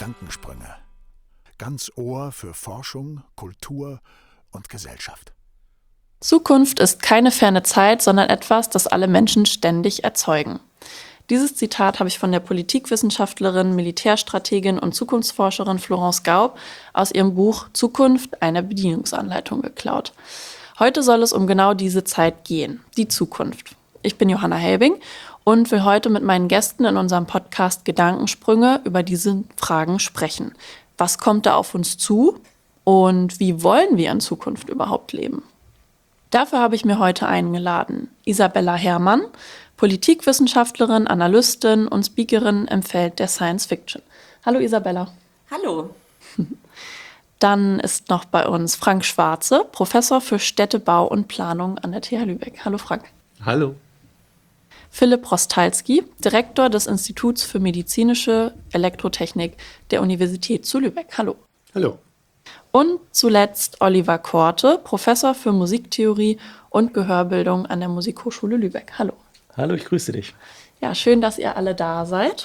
Gedankensprünge. Ganz Ohr für Forschung, Kultur und Gesellschaft. Zukunft ist keine ferne Zeit, sondern etwas, das alle Menschen ständig erzeugen. Dieses Zitat habe ich von der Politikwissenschaftlerin, Militärstrategin und Zukunftsforscherin Florence Gaub aus ihrem Buch Zukunft, eine Bedienungsanleitung geklaut. Heute soll es um genau diese Zeit gehen, die Zukunft. Ich bin Johanna Helbing und will heute mit meinen Gästen in unserem Podcast Gedankensprünge über diese Fragen sprechen. Was kommt da auf uns zu und wie wollen wir in Zukunft überhaupt leben? Dafür habe ich mir heute eingeladen Isabella Herrmann, Politikwissenschaftlerin, Analystin und Speakerin im Feld der Science Fiction. Hallo Isabella. Hallo. Dann ist noch bei uns Frank Schwarze, Professor für Städtebau und Planung an der TH Lübeck. Hallo Frank. Hallo. Philipp Rostalski, Direktor des Instituts für medizinische Elektrotechnik der Universität zu Lübeck. Hallo. Hallo. Und zuletzt Oliver Korte, Professor für Musiktheorie und Gehörbildung an der Musikhochschule Lübeck. Hallo. Hallo, ich grüße dich. Ja, schön, dass ihr alle da seid.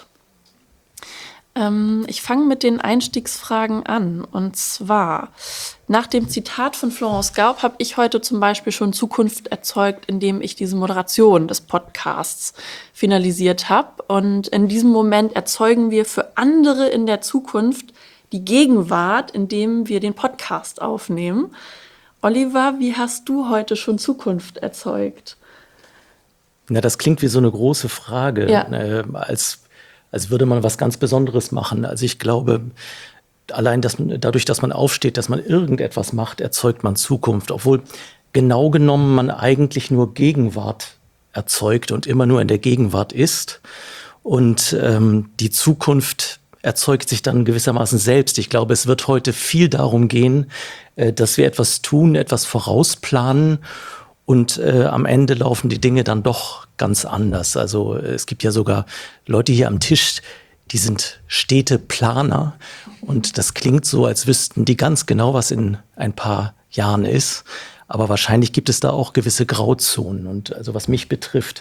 Ich fange mit den Einstiegsfragen an. Und zwar, nach dem Zitat von Florence Gaub habe ich heute zum Beispiel schon Zukunft erzeugt, indem ich diese Moderation des Podcasts finalisiert habe. Und in diesem Moment erzeugen wir für andere in der Zukunft die Gegenwart, indem wir den Podcast aufnehmen. Oliver, wie hast du heute schon Zukunft erzeugt? Na, das klingt wie so eine große Frage, ja. Als würde man was ganz Besonderes machen. Also ich glaube, allein dadurch, dass man aufsteht, dass man irgendetwas macht, erzeugt man Zukunft. Obwohl genau genommen man eigentlich nur Gegenwart erzeugt und immer nur in der Gegenwart ist. Und die Zukunft erzeugt sich dann gewissermaßen selbst. Ich glaube, es wird heute viel darum gehen, dass wir etwas tun, etwas vorausplanen und am Ende laufen die Dinge dann doch ganz anders. Also es gibt ja sogar Leute hier am Tisch, die sind Städteplaner und das klingt so, als wüssten die ganz genau, was in ein paar Jahren ist. Aber wahrscheinlich gibt es da auch gewisse Grauzonen. Und also was mich betrifft,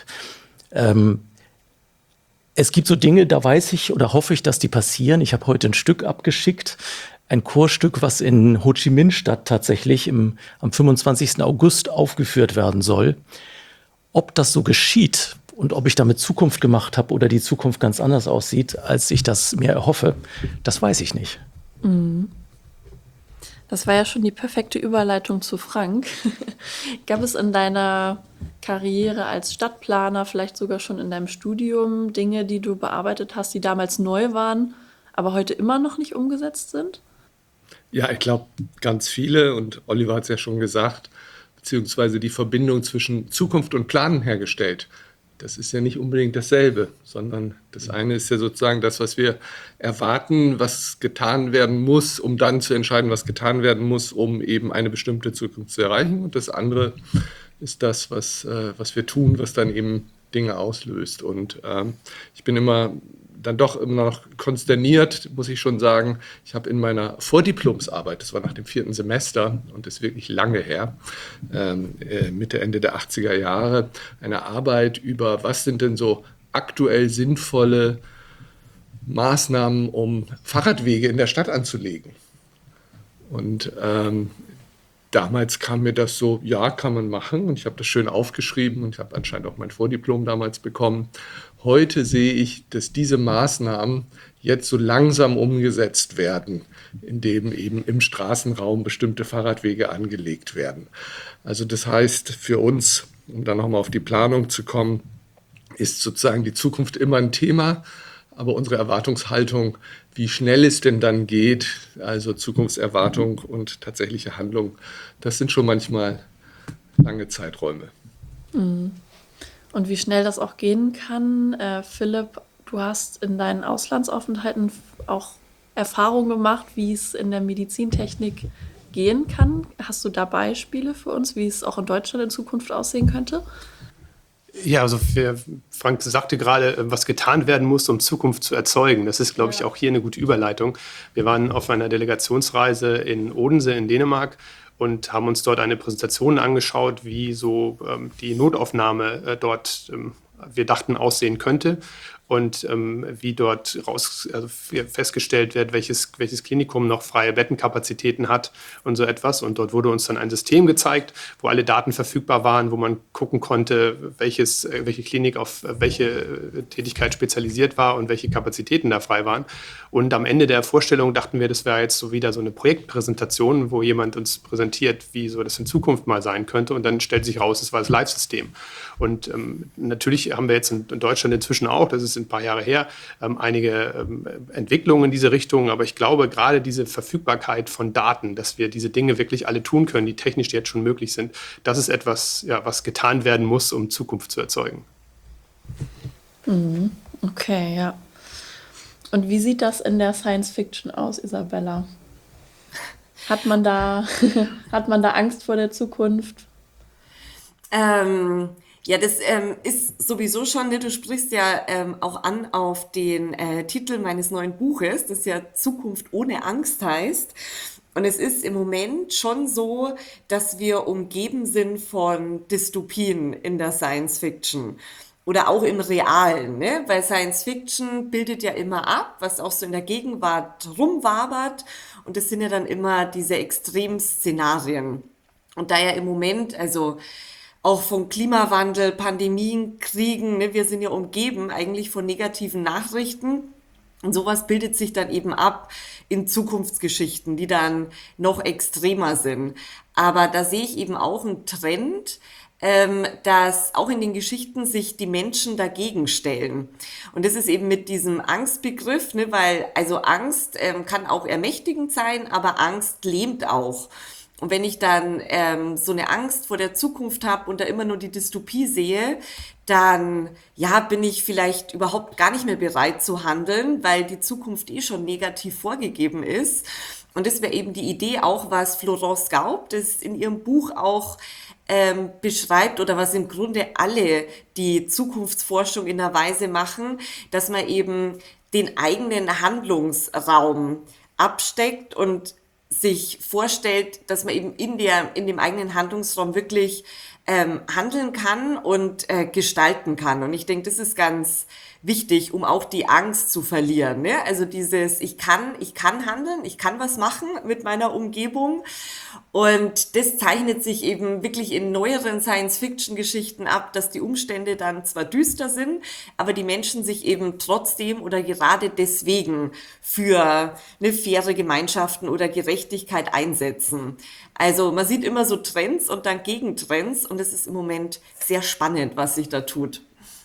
es gibt so Dinge, da weiß ich oder hoffe ich, dass die passieren. Ich habe heute ein Stück abgeschickt, ein Chorstück, was in Ho Chi Minh-Stadt tatsächlich am 25. August aufgeführt werden soll. Ob das so geschieht und ob ich damit Zukunft gemacht habe oder die Zukunft ganz anders aussieht, als ich das mir erhoffe, das weiß ich nicht. Das war ja schon die perfekte Überleitung zu Frank. Gab es in deiner Karriere als Stadtplaner, vielleicht sogar schon in deinem Studium, Dinge, die du bearbeitet hast, die damals neu waren, aber heute immer noch nicht umgesetzt sind? Ja, ich glaube, ganz viele, und Oliver hat es ja schon gesagt, beziehungsweise die Verbindung zwischen Zukunft und Planen hergestellt. Das ist ja nicht unbedingt dasselbe, sondern das eine ist ja sozusagen das, was wir erwarten, was getan werden muss, um dann zu entscheiden, was getan werden muss, um eben eine bestimmte Zukunft zu erreichen. Und das andere ist das, was wir tun, was dann eben Dinge auslöst. Und ich bin dann doch immer noch konsterniert, muss ich schon sagen. Ich habe in meiner Vordiplomsarbeit, das war nach dem 4. Semester und das ist wirklich lange her, Mitte, Ende der 80er Jahre, eine Arbeit über, was sind denn so aktuell sinnvolle Maßnahmen, um Fahrradwege in der Stadt anzulegen. Und damals kam mir das so, ja, kann man machen. Und ich habe das schön aufgeschrieben und ich habe anscheinend auch mein Vordiplom damals bekommen. Heute sehe ich, dass diese Maßnahmen jetzt so langsam umgesetzt werden, indem eben im Straßenraum bestimmte Fahrradwege angelegt werden. Also das heißt für uns, um dann nochmal auf die Planung zu kommen, ist sozusagen die Zukunft immer ein Thema, aber unsere Erwartungshaltung, wie schnell es denn dann geht, also Zukunftserwartung und tatsächliche Handlung, das sind schon manchmal lange Zeiträume. Und wie schnell das auch gehen kann. Philipp, du hast in deinen Auslandsaufenthalten auch Erfahrungen gemacht, wie es in der Medizintechnik gehen kann. Hast du da Beispiele für uns, wie es auch in Deutschland in Zukunft aussehen könnte? Ja, also Frank sagte gerade, was getan werden muss, um Zukunft zu erzeugen. Das ist, glaube ich, auch hier eine gute Überleitung. Wir waren auf einer Delegationsreise in Odense in Dänemark und haben uns dort eine Präsentation angeschaut, wie so die Notaufnahme dort wir dachten, aussehen könnte. Und wie dort festgestellt wird, welches Klinikum noch freie Bettenkapazitäten hat und so etwas. Und dort wurde uns dann ein System gezeigt, wo alle Daten verfügbar waren, wo man gucken konnte, welche Klinik auf welche Tätigkeit spezialisiert war und welche Kapazitäten da frei waren. Und am Ende der Vorstellung dachten wir, das wäre jetzt so wieder so eine Projektpräsentation, wo jemand uns präsentiert, wie so das in Zukunft mal sein könnte. Und dann stellt sich raus, es war das Live-System. Und natürlich haben wir jetzt in Deutschland inzwischen auch, das ist ein paar Jahre her, einige Entwicklungen in diese Richtung. Aber ich glaube, gerade diese Verfügbarkeit von Daten, dass wir diese Dinge wirklich alle tun können, die technisch jetzt schon möglich sind, das ist etwas, ja, was getan werden muss, um Zukunft zu erzeugen. Okay, ja. Und wie sieht das in der Science Fiction aus, Isabella? Hat man da Angst vor der Zukunft? Ja, das ist sowieso schon, ne? Du sprichst ja auch an auf den Titel meines neuen Buches, das ja Zukunft ohne Angst heißt. Und es ist im Moment schon so, dass wir umgeben sind von Dystopien in der Science Fiction. Oder auch im Realen, ne? Weil Science Fiction bildet ja immer ab, was auch so in der Gegenwart rumwabert. Und das sind ja dann immer diese Extremszenarien. Und da ja im Moment, also auch von Klimawandel, Pandemien, Kriegen, ne, wir sind ja umgeben eigentlich von negativen Nachrichten. Und sowas bildet sich dann eben ab in Zukunftsgeschichten, die dann noch extremer sind. Aber da sehe ich eben auch einen Trend, dass auch in den Geschichten sich die Menschen dagegen stellen. Und das ist eben mit diesem Angstbegriff, ne, weil also Angst kann auch ermächtigend sein, aber Angst lähmt auch. Und wenn ich dann so eine Angst vor der Zukunft habe und da immer nur die Dystopie sehe, dann ja, bin ich vielleicht überhaupt gar nicht mehr bereit zu handeln, weil die Zukunft eh schon negativ vorgegeben ist. Und das wäre eben die Idee auch, was Florence Gaub, das in ihrem Buch auch beschreibt oder was im Grunde alle, die Zukunftsforschung in der Weise machen, dass man eben den eigenen Handlungsraum absteckt und sich vorstellt, dass man eben in dem eigenen Handlungsraum wirklich handeln kann und gestalten kann. Und ich denke, das ist ganz wichtig, um auch die Angst zu verlieren, ne? Also dieses, ich kann handeln, ich kann was machen mit meiner Umgebung. Und das zeichnet sich eben wirklich in neueren Science-Fiction-Geschichten ab, dass die Umstände dann zwar düster sind, aber die Menschen sich eben trotzdem oder gerade deswegen für eine faire Gemeinschaften oder Gerechtigkeit einsetzen. Also man sieht immer so Trends und dann Gegentrends und es ist im Moment sehr spannend, was sich da tut.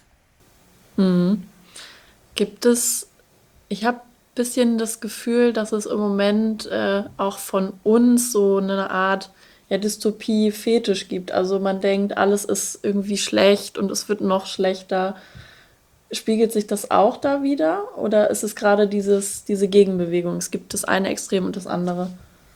Ich habe ein bisschen das Gefühl, dass es im Moment auch von uns so eine Art Dystopie-Fetisch gibt. Also man denkt, alles ist irgendwie schlecht und es wird noch schlechter. Spiegelt sich das auch da wieder? Oder ist es gerade diese Gegenbewegung? Es gibt das eine Extrem und das andere.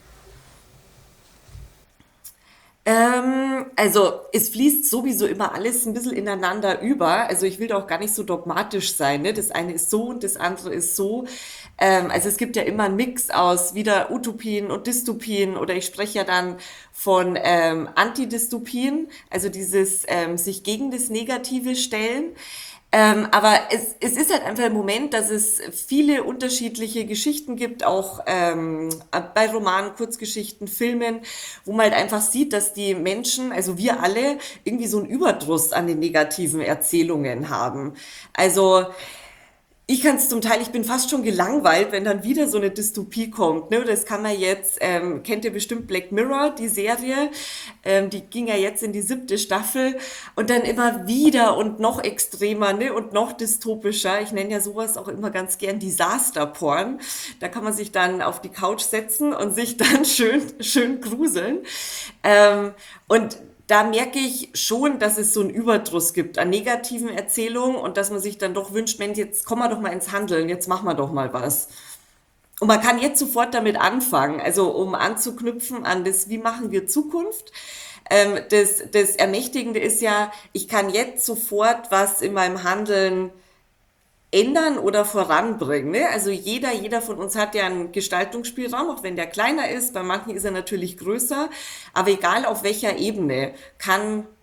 Also es fließt sowieso immer alles ein bisschen ineinander über. Also ich will da auch gar nicht so dogmatisch sein, ne? Das eine ist so und das andere ist so. Also es gibt ja immer einen Mix aus wieder Utopien und Dystopien oder ich spreche ja dann von Antidystopien, also dieses sich gegen das Negative stellen. Aber es ist halt einfach im Moment, dass es viele unterschiedliche Geschichten gibt, auch bei Romanen, Kurzgeschichten, Filmen, wo man halt einfach sieht, dass die Menschen, also wir alle, irgendwie so einen Überdruss an den negativen Erzählungen haben. Also ich kann es zum Teil, ich bin fast schon gelangweilt, wenn dann wieder so eine Dystopie kommt. Ne? Das kann man jetzt, kennt ihr bestimmt Black Mirror, die Serie, die ging ja jetzt in die 7. Staffel und dann immer wieder und noch extremer, ne? Und noch dystopischer. Ich nenne ja sowas auch immer ganz gern Disaster-Porn. Da kann man sich dann auf die Couch setzen und sich dann schön gruseln. Und da merke ich schon, dass es so einen Überdruss gibt an negativen Erzählungen und dass man sich dann doch wünscht, Mensch, jetzt kommen wir doch mal ins Handeln, jetzt machen wir doch mal was. Und man kann jetzt sofort damit anfangen, also um anzuknüpfen an das, wie machen wir Zukunft. Das Ermächtigende ist ja, ich kann jetzt sofort was in meinem Handeln ändern oder voranbringen. Ne? Also jeder von uns hat ja einen Gestaltungsspielraum, auch wenn der kleiner ist. Bei manchen ist er natürlich größer. Aber egal auf welcher Ebene kann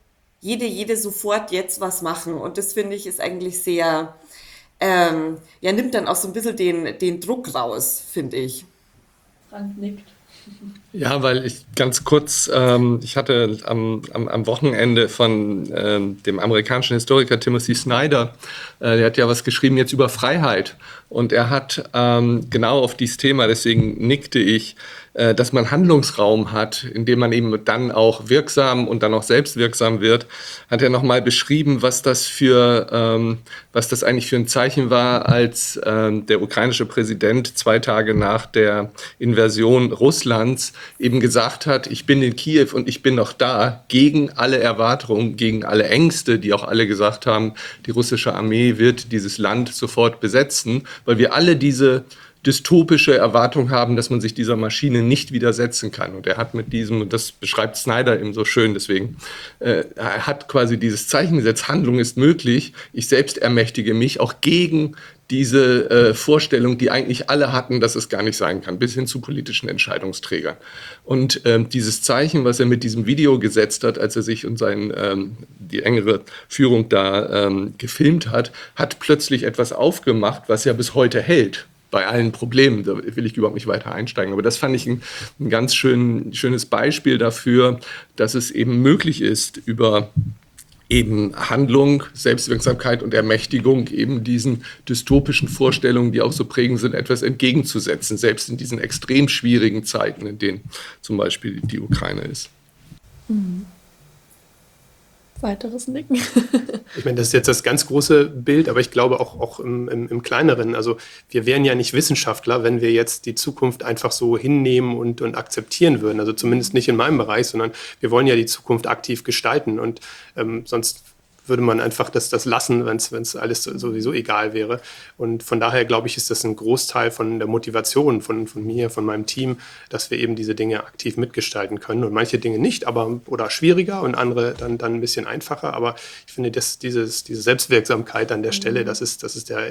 jede sofort jetzt was machen. Und das finde ich ist eigentlich sehr, nimmt dann auch so ein bisschen den Druck raus, finde ich. Frank nickt. Ja, weil ich ganz kurz, ich hatte am Wochenende von dem amerikanischen Historiker Timothy Snyder, der hat ja was geschrieben jetzt über Freiheit. Und er hat genau auf dieses Thema, deswegen nickte ich, dass man Handlungsraum hat, in dem man eben dann auch wirksam und dann auch selbstwirksam wird, hat er nochmal beschrieben, was das eigentlich für ein Zeichen war, als der ukrainische Präsident 2 Tage nach der Invasion Russlands eben gesagt hat, ich bin in Kiew und ich bin noch da, gegen alle Erwartungen, gegen alle Ängste, die auch alle gesagt haben, die russische Armee wird dieses Land sofort besetzen, weil wir alle diese dystopische Erwartung haben, dass man sich dieser Maschine nicht widersetzen kann. Und er hat mit diesem, und das beschreibt Snyder eben so schön, deswegen, er hat quasi dieses Zeichen gesetzt, Handlung ist möglich, ich selbst ermächtige mich auch gegen diese Vorstellung, die eigentlich alle hatten, dass es gar nicht sein kann, bis hin zu politischen Entscheidungsträgern. Und dieses Zeichen, was er mit diesem Video gesetzt hat, als er sich und die engere Führung da gefilmt hat, hat plötzlich etwas aufgemacht, was ja bis heute hält. Bei allen Problemen, da will ich überhaupt nicht weiter einsteigen. Aber das fand ich ein ganz schönes Beispiel dafür, dass es eben möglich ist, über eben Handlung, Selbstwirksamkeit und Ermächtigung eben diesen dystopischen Vorstellungen, die auch so prägend sind, etwas entgegenzusetzen, selbst in diesen extrem schwierigen Zeiten, in denen zum Beispiel die Ukraine ist. Weiteres Nicken. Ich meine, das ist jetzt das ganz große Bild, aber ich glaube auch im Kleineren. Also wir wären ja nicht Wissenschaftler, wenn wir jetzt die Zukunft einfach so hinnehmen und akzeptieren würden. Also zumindest nicht in meinem Bereich, sondern wir wollen ja die Zukunft aktiv gestalten. Und sonst würde man einfach das lassen, wenn es alles sowieso egal wäre. Und von daher, glaube ich, ist das ein Großteil von der Motivation von mir, von meinem Team, dass wir eben diese Dinge aktiv mitgestalten können. Und manche Dinge nicht, oder schwieriger und andere dann ein bisschen einfacher. Aber ich finde, diese Selbstwirksamkeit an der Stelle, das ist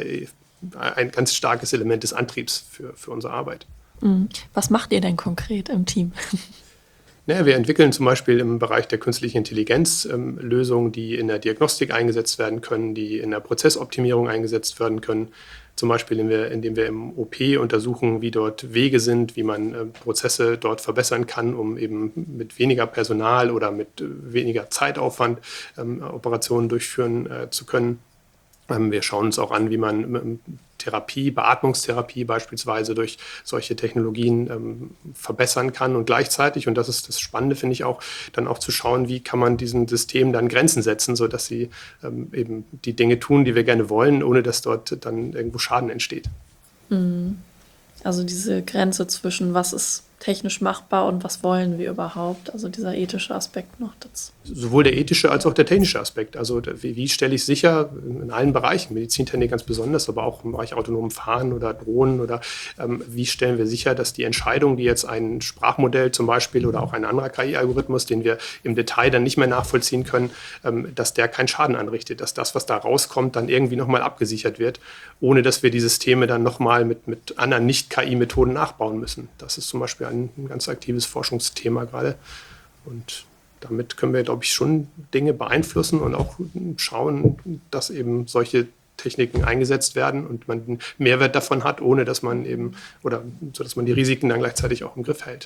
ein ganz starkes Element des Antriebs für unsere Arbeit. Was macht ihr denn konkret im Team? Ja, wir entwickeln zum Beispiel im Bereich der künstlichen Intelligenz Lösungen, die in der Diagnostik eingesetzt werden können, die in der Prozessoptimierung eingesetzt werden können. Zum Beispiel, indem wir im OP untersuchen, wie dort Wege sind, wie man Prozesse dort verbessern kann, um eben mit weniger Personal oder mit weniger Zeitaufwand Operationen durchführen zu können. Wir schauen uns auch an, wie man Beatmungstherapie beispielsweise durch solche Technologien verbessern kann und gleichzeitig, und das ist das Spannende, finde ich auch, dann auch zu schauen, wie kann man diesen Systemen dann Grenzen setzen, sodass sie eben die Dinge tun, die wir gerne wollen, ohne dass dort dann irgendwo Schaden entsteht. Also diese Grenze zwischen was ist technisch machbar und was wollen wir überhaupt, also dieser ethische Aspekt noch dazu. Sowohl der ethische als auch der technische Aspekt. Also wie stelle ich sicher in allen Bereichen, Medizintechnik ganz besonders, aber auch im Bereich autonomen Fahren oder Drohnen oder wie stellen wir sicher, dass die Entscheidung, die jetzt ein Sprachmodell zum Beispiel oder auch ein anderer KI-Algorithmus, den wir im Detail dann nicht mehr nachvollziehen können, dass der keinen Schaden anrichtet, dass das, was da rauskommt, dann irgendwie nochmal abgesichert wird, ohne dass wir die Systeme dann nochmal mit anderen Nicht-KI-Methoden nachbauen müssen. Das ist zum Beispiel ein ganz aktives Forschungsthema gerade. Und damit können wir, glaube ich, schon Dinge beeinflussen und auch schauen, dass eben solche Techniken eingesetzt werden und man einen Mehrwert davon hat, ohne dass man eben, oder so dass man die Risiken dann gleichzeitig auch im Griff hält.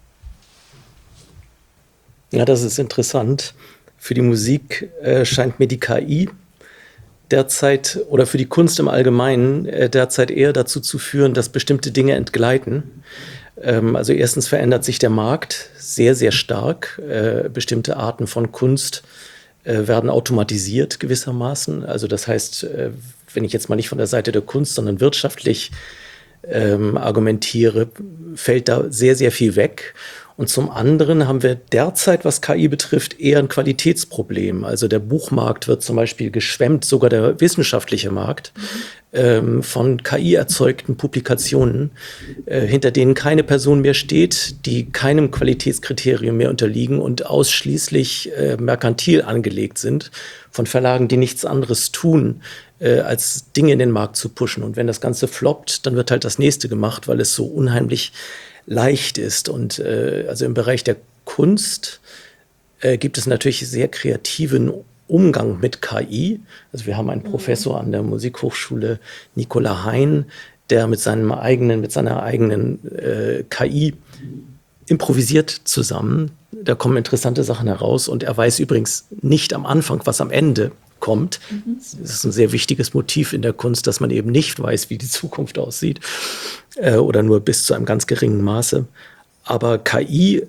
Ja, das ist interessant. Für die Musik scheint mir die KI derzeit oder für die Kunst im Allgemeinen derzeit eher dazu zu führen, dass bestimmte Dinge entgleiten. Also erstens verändert sich der Markt sehr, sehr stark. Bestimmte Arten von Kunst werden automatisiert gewissermaßen. Also das heißt, wenn ich jetzt mal nicht von der Seite der Kunst, sondern wirtschaftlich argumentiere, fällt da sehr, sehr viel weg. Und zum anderen haben wir derzeit, was KI betrifft, eher ein Qualitätsproblem. Also der Buchmarkt wird zum Beispiel geschwemmt, sogar der wissenschaftliche Markt, von KI-erzeugten Publikationen, hinter denen keine Person mehr steht, die keinem Qualitätskriterium mehr unterliegen und ausschließlich merkantil angelegt sind, von Verlagen, die nichts anderes tun, als Dinge in den Markt zu pushen. Und wenn das Ganze floppt, dann wird halt das nächste gemacht, weil es so unheimlich leicht ist. Und also im Bereich der Kunst gibt es natürlich sehr kreativen Umgang mit KI. Also wir haben einen Professor an der Musikhochschule, Nicola Hein, der mit seiner eigenen KI improvisiert zusammen. Da kommen interessante Sachen heraus und er weiß übrigens nicht am Anfang, was am Ende kommt. Das ist ein sehr wichtiges Motiv in der Kunst, dass man eben nicht weiß, wie die Zukunft aussieht oder nur bis zu einem ganz geringen Maße. Aber KI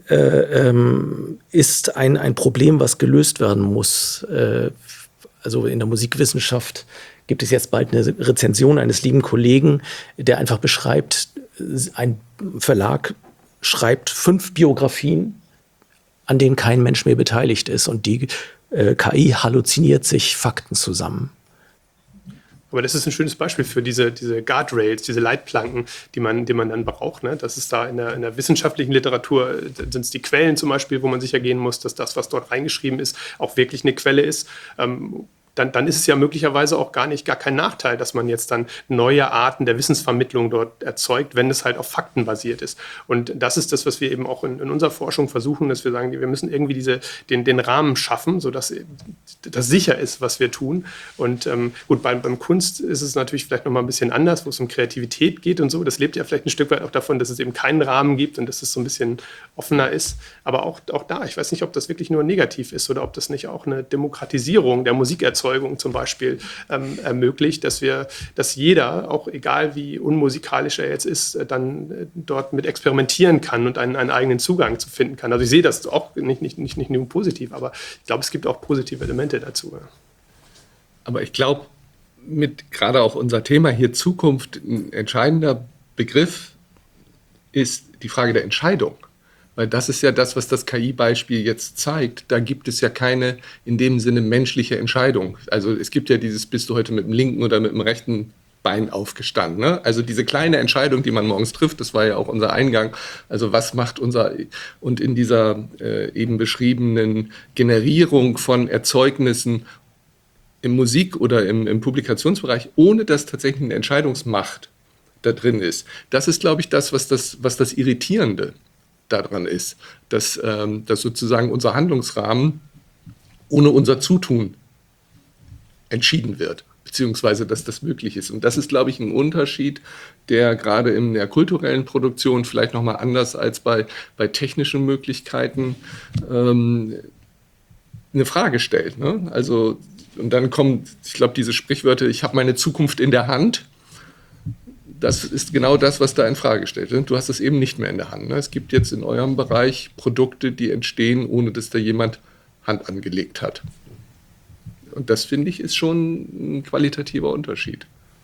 ist ein Problem, was gelöst werden muss. Also in der Musikwissenschaft gibt es jetzt bald eine Rezension eines lieben Kollegen, der einfach beschreibt, ein Verlag schreibt 5 Biografien, an denen kein Mensch mehr beteiligt ist. Und die KI halluziniert sich Fakten zusammen. Aber das ist ein schönes Beispiel für diese Guardrails, diese Leitplanken, die man dann braucht. Ne? Das ist da in der wissenschaftlichen Literatur, sind es die Quellen zum Beispiel, wo man sicher gehen muss, dass das, was dort reingeschrieben ist, auch wirklich eine Quelle ist. Dann ist es ja möglicherweise auch gar kein Nachteil, dass man jetzt dann neue Arten der Wissensvermittlung dort erzeugt, wenn es halt auf Fakten basiert ist. Und das ist das, was wir eben auch in unserer Forschung versuchen, dass wir sagen, wir müssen irgendwie den Rahmen schaffen, sodass das sicher ist, was wir tun. Und gut, beim Kunst ist es natürlich vielleicht nochmal ein bisschen anders, wo es um Kreativität geht und so. Das lebt ja vielleicht ein Stück weit auch davon, dass es eben keinen Rahmen gibt und dass es so ein bisschen offener ist. Aber auch da, ich weiß nicht, ob das wirklich nur negativ ist oder ob das nicht auch eine Demokratisierung der Musikerzeugung zum Beispiel ermöglicht, dass jeder, auch egal wie unmusikalisch er jetzt ist, dann dort mit experimentieren kann und einen eigenen Zugang zu finden kann. Also ich sehe das auch nicht nur positiv, aber ich glaube, es gibt auch positive Elemente dazu. Aber ich glaube, mit gerade auch unser Thema hier Zukunft, ein entscheidender Begriff ist die Frage der Entscheidung. Weil das ist ja das, was das KI-Beispiel jetzt zeigt. Da gibt es ja keine in dem Sinne menschliche Entscheidung. Also es gibt ja dieses, bist du heute mit dem linken oder mit dem rechten Bein aufgestanden. Ne? Also diese kleine Entscheidung, die man morgens trifft, das war ja auch unser Eingang. Also was macht und in dieser eben beschriebenen Generierung von Erzeugnissen im Musik- oder im Publikationsbereich, ohne dass tatsächlich eine Entscheidungsmacht da drin ist. Das ist, glaube ich, was das Irritierende daran ist, dass sozusagen unser Handlungsrahmen ohne unser Zutun entschieden wird, beziehungsweise dass das möglich ist. Und das ist, glaube ich, ein Unterschied, der gerade in der kulturellen Produktion vielleicht nochmal anders als bei technischen Möglichkeiten eine Frage stellt. Ne? Also, und dann kommen, ich glaube, diese Sprichwörter, ich habe meine Zukunft in der Hand. Das ist genau das, was da in Frage stellt. Du hast es eben nicht mehr in der Hand. Es gibt jetzt in eurem Bereich Produkte, die entstehen, ohne dass da jemand Hand angelegt hat. Und das, finde ich, ist schon ein qualitativer Unterschied.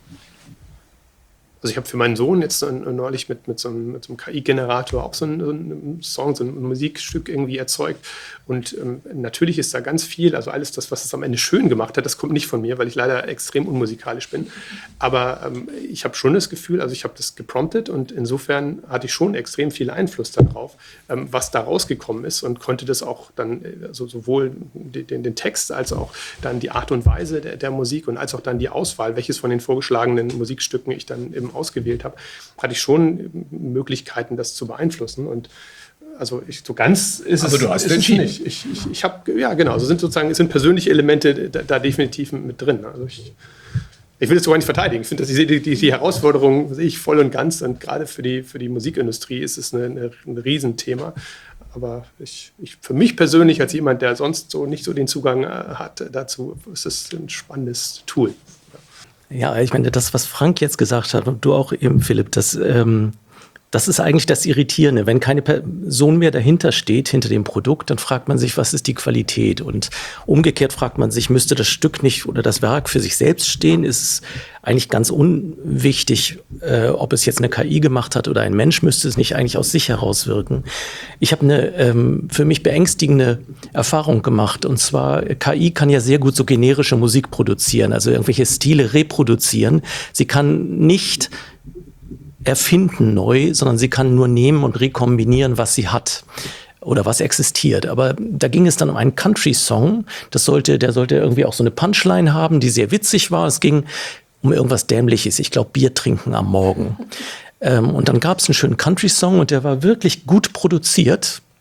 Also ich habe für meinen Sohn jetzt neulich mit so einem KI-Generator auch so einen Song, so ein Musikstück irgendwie erzeugt. Und natürlich ist da ganz viel, also alles das, was es am Ende schön gemacht hat, das kommt nicht von mir, weil ich leider extrem unmusikalisch bin. Aber ich habe schon das Gefühl, also ich habe das gepromptet und insofern hatte ich schon extrem viel Einfluss darauf, was da rausgekommen ist und konnte das auch dann also sowohl den Text als auch dann die Art und Weise der Musik und als auch dann die Auswahl, welches von den vorgeschlagenen Musikstücken ich dann eben ausgewählt habe, hatte ich schon Möglichkeiten, das zu beeinflussen. Und also so ganz ist es. Aber du hast entschieden. Nicht. Ich habe, ja genau, so es sind persönliche Elemente da definitiv mit drin. Also ich will es sogar nicht verteidigen. Ich finde, die Herausforderung sehe ich voll und ganz. Und gerade für die Musikindustrie ist es ein Riesenthema. Aber für mich persönlich, als jemand, der sonst so nicht so den Zugang hat dazu, ist es ein spannendes Tool. Ja, ich meine, das, was Frank jetzt gesagt hat und du auch eben, Philipp, das ist eigentlich das Irritierende. Wenn keine Person mehr dahinter steht, hinter dem Produkt, dann fragt man sich, was ist die Qualität? Und umgekehrt fragt man sich, müsste das Stück nicht oder das Werk für sich selbst stehen? Ist es eigentlich ganz unwichtig, ob es jetzt eine KI gemacht hat oder ein Mensch, müsste es nicht eigentlich aus sich heraus wirken? Ich habe eine für mich beängstigende Erfahrung gemacht. Und zwar, KI kann ja sehr gut so generische Musik produzieren, also irgendwelche Stile reproduzieren. Sie kann nicht erfinden neu, sondern sie kann nur nehmen und rekombinieren, was sie hat oder was existiert. Aber da ging es dann um einen Country-Song. Der sollte irgendwie auch so eine Punchline haben, die sehr witzig war. Es ging um irgendwas Dämliches. Ich glaube, Bier trinken am Morgen. Und dann gab es einen schönen Country-Song und der war wirklich gut produziert.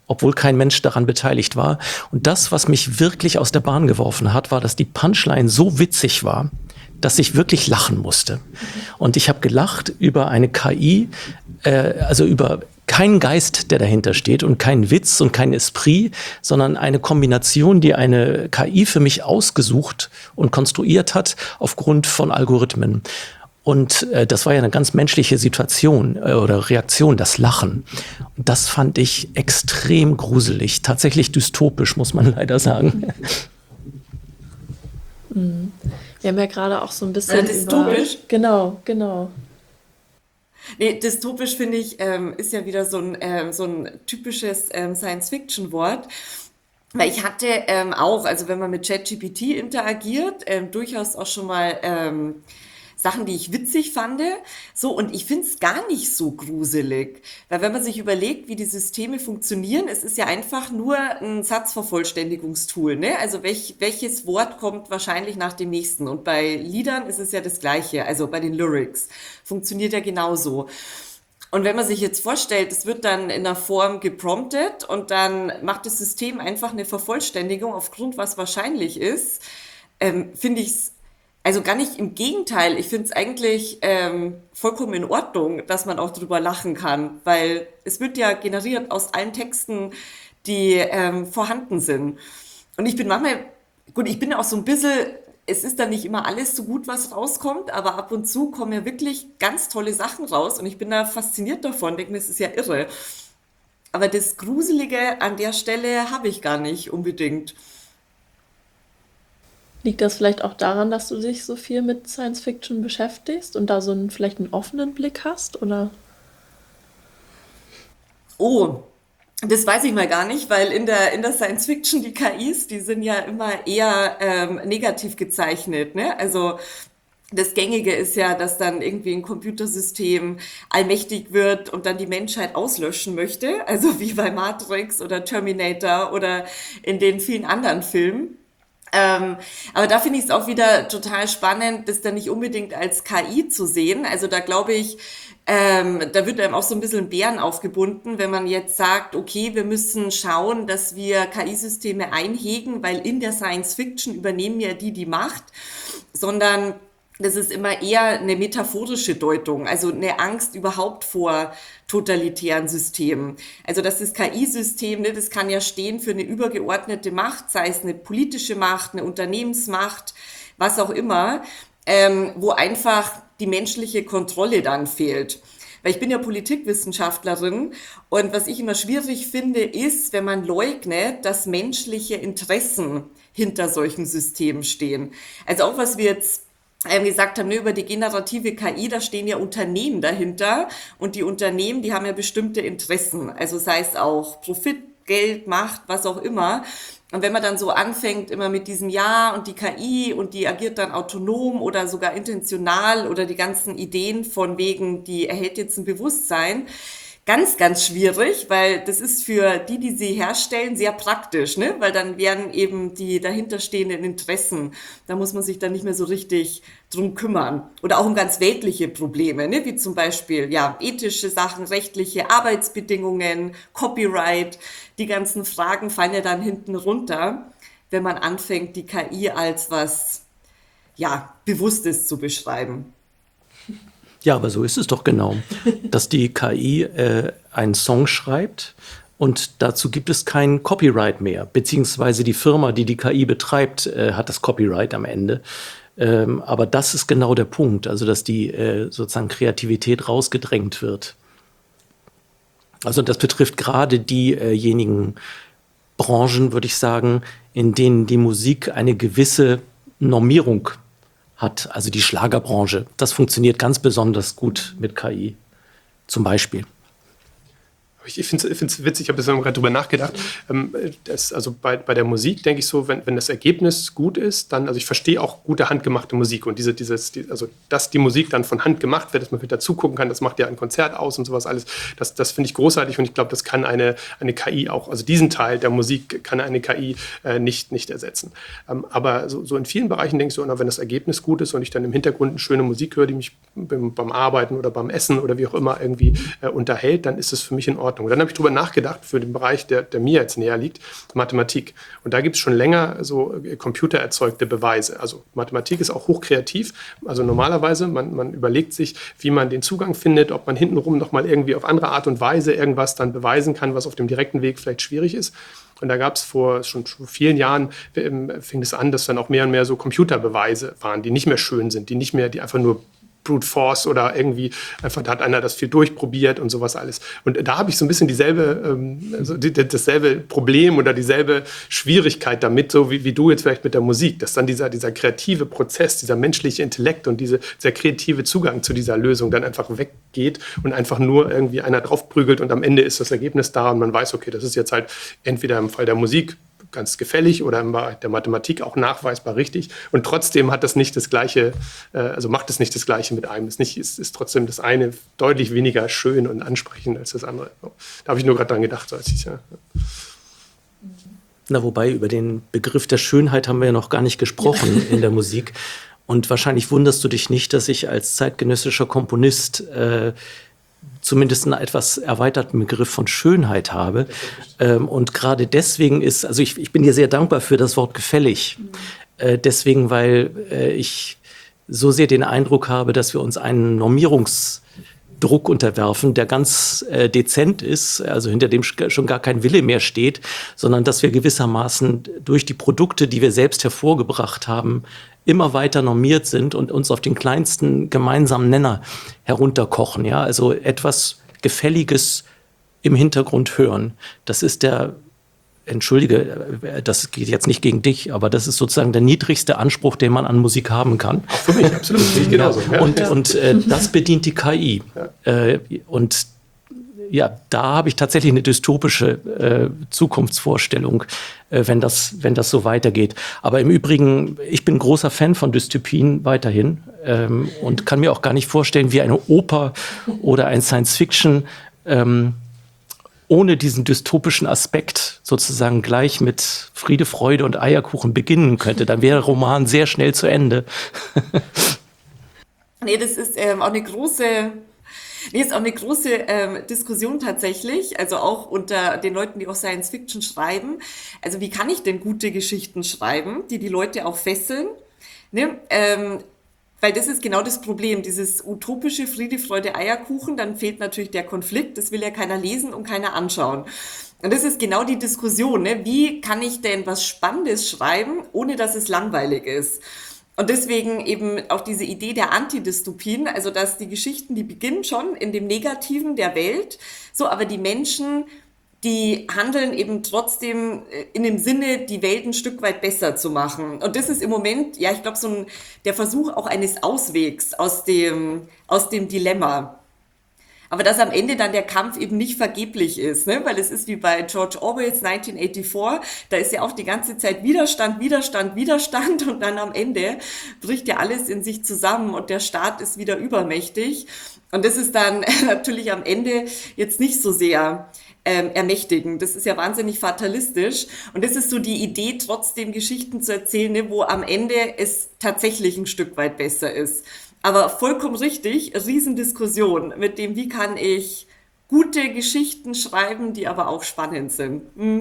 obwohl kein Mensch daran beteiligt war. Und das, was mich wirklich aus der Bahn geworfen hat, war, dass die Punchline so witzig war, dass ich wirklich lachen musste. Und ich habe gelacht über eine KI, also über keinen Geist, der dahinter steht und keinen Witz und kein Esprit, sondern eine Kombination, die eine KI für mich ausgesucht und konstruiert hat aufgrund von Algorithmen. Und das war ja eine ganz menschliche Situation oder Reaktion, das Lachen. Und das fand ich extrem gruselig, tatsächlich dystopisch, muss man leider sagen. Wir haben ja gerade auch so ein bisschen dystopisch? Genau. Nee, dystopisch finde ich, ist ja wieder so ein typisches Science-Fiction-Wort. Weil ich hatte auch, also wenn man mit ChatGPT interagiert, durchaus auch schon mal Sachen, die ich witzig fand. So, und ich finde es gar nicht so gruselig. Weil wenn man sich überlegt, wie die Systeme funktionieren, es ist ja einfach nur ein Satzvervollständigungstool. Ne? Also welches Wort kommt wahrscheinlich nach dem nächsten? Und bei Liedern ist es ja das Gleiche, also bei den Lyrics. Funktioniert ja genauso. Und wenn man sich jetzt vorstellt, es wird dann in einer Form gepromptet und dann macht das System einfach eine Vervollständigung aufgrund, was wahrscheinlich ist, finde ich es also gar nicht, im Gegenteil, ich finde es eigentlich vollkommen in Ordnung, dass man auch drüber lachen kann, weil es wird ja generiert aus allen Texten, die vorhanden sind. Und ich bin manchmal, gut, ich bin auch so ein bisschen, es ist dann nicht immer alles so gut, was rauskommt, aber ab und zu kommen ja wirklich ganz tolle Sachen raus und ich bin da fasziniert davon, denke mir, es ist ja irre. Aber das Gruselige an der Stelle habe ich gar nicht unbedingt. Liegt das vielleicht auch daran, dass du dich so viel mit Science Fiction beschäftigst und da so vielleicht einen offenen Blick hast, oder? Oh, das weiß ich mal gar nicht, weil in der Science Fiction die KIs, die sind ja immer eher negativ gezeichnet, ne? Also das Gängige ist ja, dass dann irgendwie ein Computersystem allmächtig wird und dann die Menschheit auslöschen möchte, also wie bei Matrix oder Terminator oder in den vielen anderen Filmen. Aber da finde ich es auch wieder total spannend, das dann nicht unbedingt als KI zu sehen. Also da glaube ich, da wird einem auch so ein bisschen ein Bären aufgebunden, wenn man jetzt sagt, okay, wir müssen schauen, dass wir KI-Systeme einhegen, weil in der Science-Fiction übernehmen ja die Macht, sondern das ist immer eher eine metaphorische Deutung, also eine Angst überhaupt vor totalitären Systemen. Also dass das KI-System, ne, das kann ja stehen für eine übergeordnete Macht, sei es eine politische Macht, eine Unternehmensmacht, was auch immer, wo einfach die menschliche Kontrolle dann fehlt. Weil ich bin ja Politikwissenschaftlerin und was ich immer schwierig finde, ist, wenn man leugnet, dass menschliche Interessen hinter solchen Systemen stehen. Also auch was wir jetzt gesagt haben, ne, über die generative KI, da stehen ja Unternehmen dahinter und die Unternehmen, die haben ja bestimmte Interessen, also sei es auch Profit, Geld, Macht, was auch immer. Und wenn man dann so anfängt, immer mit diesem Ja und die KI und die agiert dann autonom oder sogar intentional oder die ganzen Ideen von wegen, die erhält jetzt ein Bewusstsein, ganz, ganz schwierig, weil das ist für die sie herstellen, sehr praktisch, ne? Weil dann wären eben die dahinterstehenden Interessen, da muss man sich dann nicht mehr so richtig drum kümmern. Oder auch um ganz weltliche Probleme, ne? Wie zum Beispiel, ja, ethische Sachen, rechtliche Arbeitsbedingungen, Copyright, die ganzen Fragen fallen ja dann hinten runter, wenn man anfängt, die KI als was, ja, Bewusstes zu beschreiben. Ja, aber so ist es doch genau, dass die KI einen Song schreibt und dazu gibt es kein Copyright mehr, beziehungsweise die Firma, die die KI betreibt, hat das Copyright am Ende. Aber das ist genau der Punkt, also dass die sozusagen Kreativität rausgedrängt wird. Also das betrifft gerade diejenigen Branchen, würde ich sagen, in denen die Musik eine gewisse Normierung hat, also die Schlagerbranche. Das funktioniert ganz besonders gut mit KI, zum Beispiel. Ich finde es witzig, ich habe gerade drüber nachgedacht. Also bei der Musik denke ich so, wenn das Ergebnis gut ist, dann, also ich verstehe auch gute handgemachte Musik und also dass die Musik dann von Hand gemacht wird, dass man wieder zugucken kann, das macht ja ein Konzert aus und sowas alles. Das finde ich großartig und ich glaube, das kann eine KI auch, also diesen Teil der Musik kann eine KI nicht ersetzen. Aber so in vielen Bereichen denke ich so, wenn das Ergebnis gut ist und ich dann im Hintergrund eine schöne Musik höre, die mich beim Arbeiten oder beim Essen oder wie auch immer irgendwie unterhält, dann ist es für mich in Ordnung. Ordnung. Und dann habe ich drüber nachgedacht, für den Bereich, der mir jetzt näher liegt, Mathematik. Und da gibt es schon länger so computererzeugte Beweise. Also Mathematik ist auch hochkreativ. Also normalerweise, man überlegt sich, wie man den Zugang findet, ob man hintenrum nochmal irgendwie auf andere Art und Weise irgendwas dann beweisen kann, was auf dem direkten Weg vielleicht schwierig ist. Und da gab es vor schon vielen Jahren, fing es an, dass dann auch mehr und mehr so Computerbeweise waren, die nicht mehr schön sind, die einfach nur Brute Force oder irgendwie einfach, da hat einer das viel durchprobiert und sowas alles. Und da habe ich so ein bisschen dasselbe Problem oder dieselbe Schwierigkeit damit, so wie du jetzt vielleicht mit der Musik, dass dann dieser kreative Prozess, dieser menschliche Intellekt und dieser kreative Zugang zu dieser Lösung dann einfach weggeht und einfach nur irgendwie einer draufprügelt und am Ende ist das Ergebnis da und man weiß, okay, das ist jetzt halt entweder im Fall der Musik ganz gefällig oder im Bereich der Mathematik auch nachweisbar richtig. Und trotzdem hat das nicht das Gleiche, macht es nicht das Gleiche mit einem. Es ist trotzdem das eine deutlich weniger schön und ansprechend als das andere. Da habe ich nur gerade dran gedacht, so als ich Na, wobei über den Begriff der Schönheit haben wir ja noch gar nicht gesprochen in der Musik. Und wahrscheinlich wunderst du dich nicht, dass ich als zeitgenössischer Komponist zumindest einen etwas erweiterten Begriff von Schönheit habe. Und gerade deswegen also ich bin dir sehr dankbar für das Wort gefällig. Deswegen, weil ich so sehr den Eindruck habe, dass wir uns einen Normierungsdruck unterwerfen, der ganz dezent ist, also hinter dem schon gar kein Wille mehr steht, sondern dass wir gewissermaßen durch die Produkte, die wir selbst hervorgebracht haben, immer weiter normiert sind und uns auf den kleinsten gemeinsamen Nenner herunterkochen. Ja? Also etwas Gefälliges im Hintergrund hören. Das ist entschuldige, das geht jetzt nicht gegen dich, aber das ist sozusagen der niedrigste Anspruch, den man an Musik haben kann. Auch für mich, absolut. Ich genauso. Ja, und das bedient die KI. Ja. Und ja, da habe ich tatsächlich eine dystopische Zukunftsvorstellung, wenn das so weitergeht. Aber im Übrigen, ich bin großer Fan von Dystopien weiterhin und kann mir auch gar nicht vorstellen, wie eine Oper oder ein Science-Fiction ohne diesen dystopischen Aspekt sozusagen gleich mit Friede, Freude und Eierkuchen beginnen könnte. Dann wäre der Roman sehr schnell zu Ende. Nee, das ist auch eine große Diskussion tatsächlich, also auch unter den Leuten, die auch Science Fiction schreiben. Also wie kann ich denn gute Geschichten schreiben, die Leute auch fesseln? Ne? Weil das ist genau das Problem, dieses utopische Friede, Freude, Eierkuchen, dann fehlt natürlich der Konflikt, das will ja keiner lesen und keiner anschauen. Und das ist genau die Diskussion, ne? Wie kann ich denn was Spannendes schreiben, ohne dass es langweilig ist? Und deswegen eben auch diese Idee der Antidystopien, also dass die Geschichten, die beginnen schon in dem Negativen der Welt, so, aber die Menschen, die handeln eben trotzdem in dem Sinne, die Welt ein Stück weit besser zu machen. Und das ist im Moment, ja, ich glaube, der Versuch auch eines Auswegs aus dem Dilemma. Aber dass am Ende dann der Kampf eben nicht vergeblich ist, ne? Weil es ist wie bei George Orwells 1984, da ist ja auch die ganze Zeit Widerstand und dann am Ende bricht ja alles in sich zusammen und der Staat ist wieder übermächtig. Und das ist dann natürlich am Ende jetzt nicht so sehr ermächtigend. Das ist ja wahnsinnig fatalistisch. Und das ist so die Idee, trotzdem Geschichten zu erzählen, ne, wo am Ende es tatsächlich ein Stück weit besser ist. Aber vollkommen richtig, Riesendiskussion mit dem, wie kann ich gute Geschichten schreiben, die aber auch spannend sind.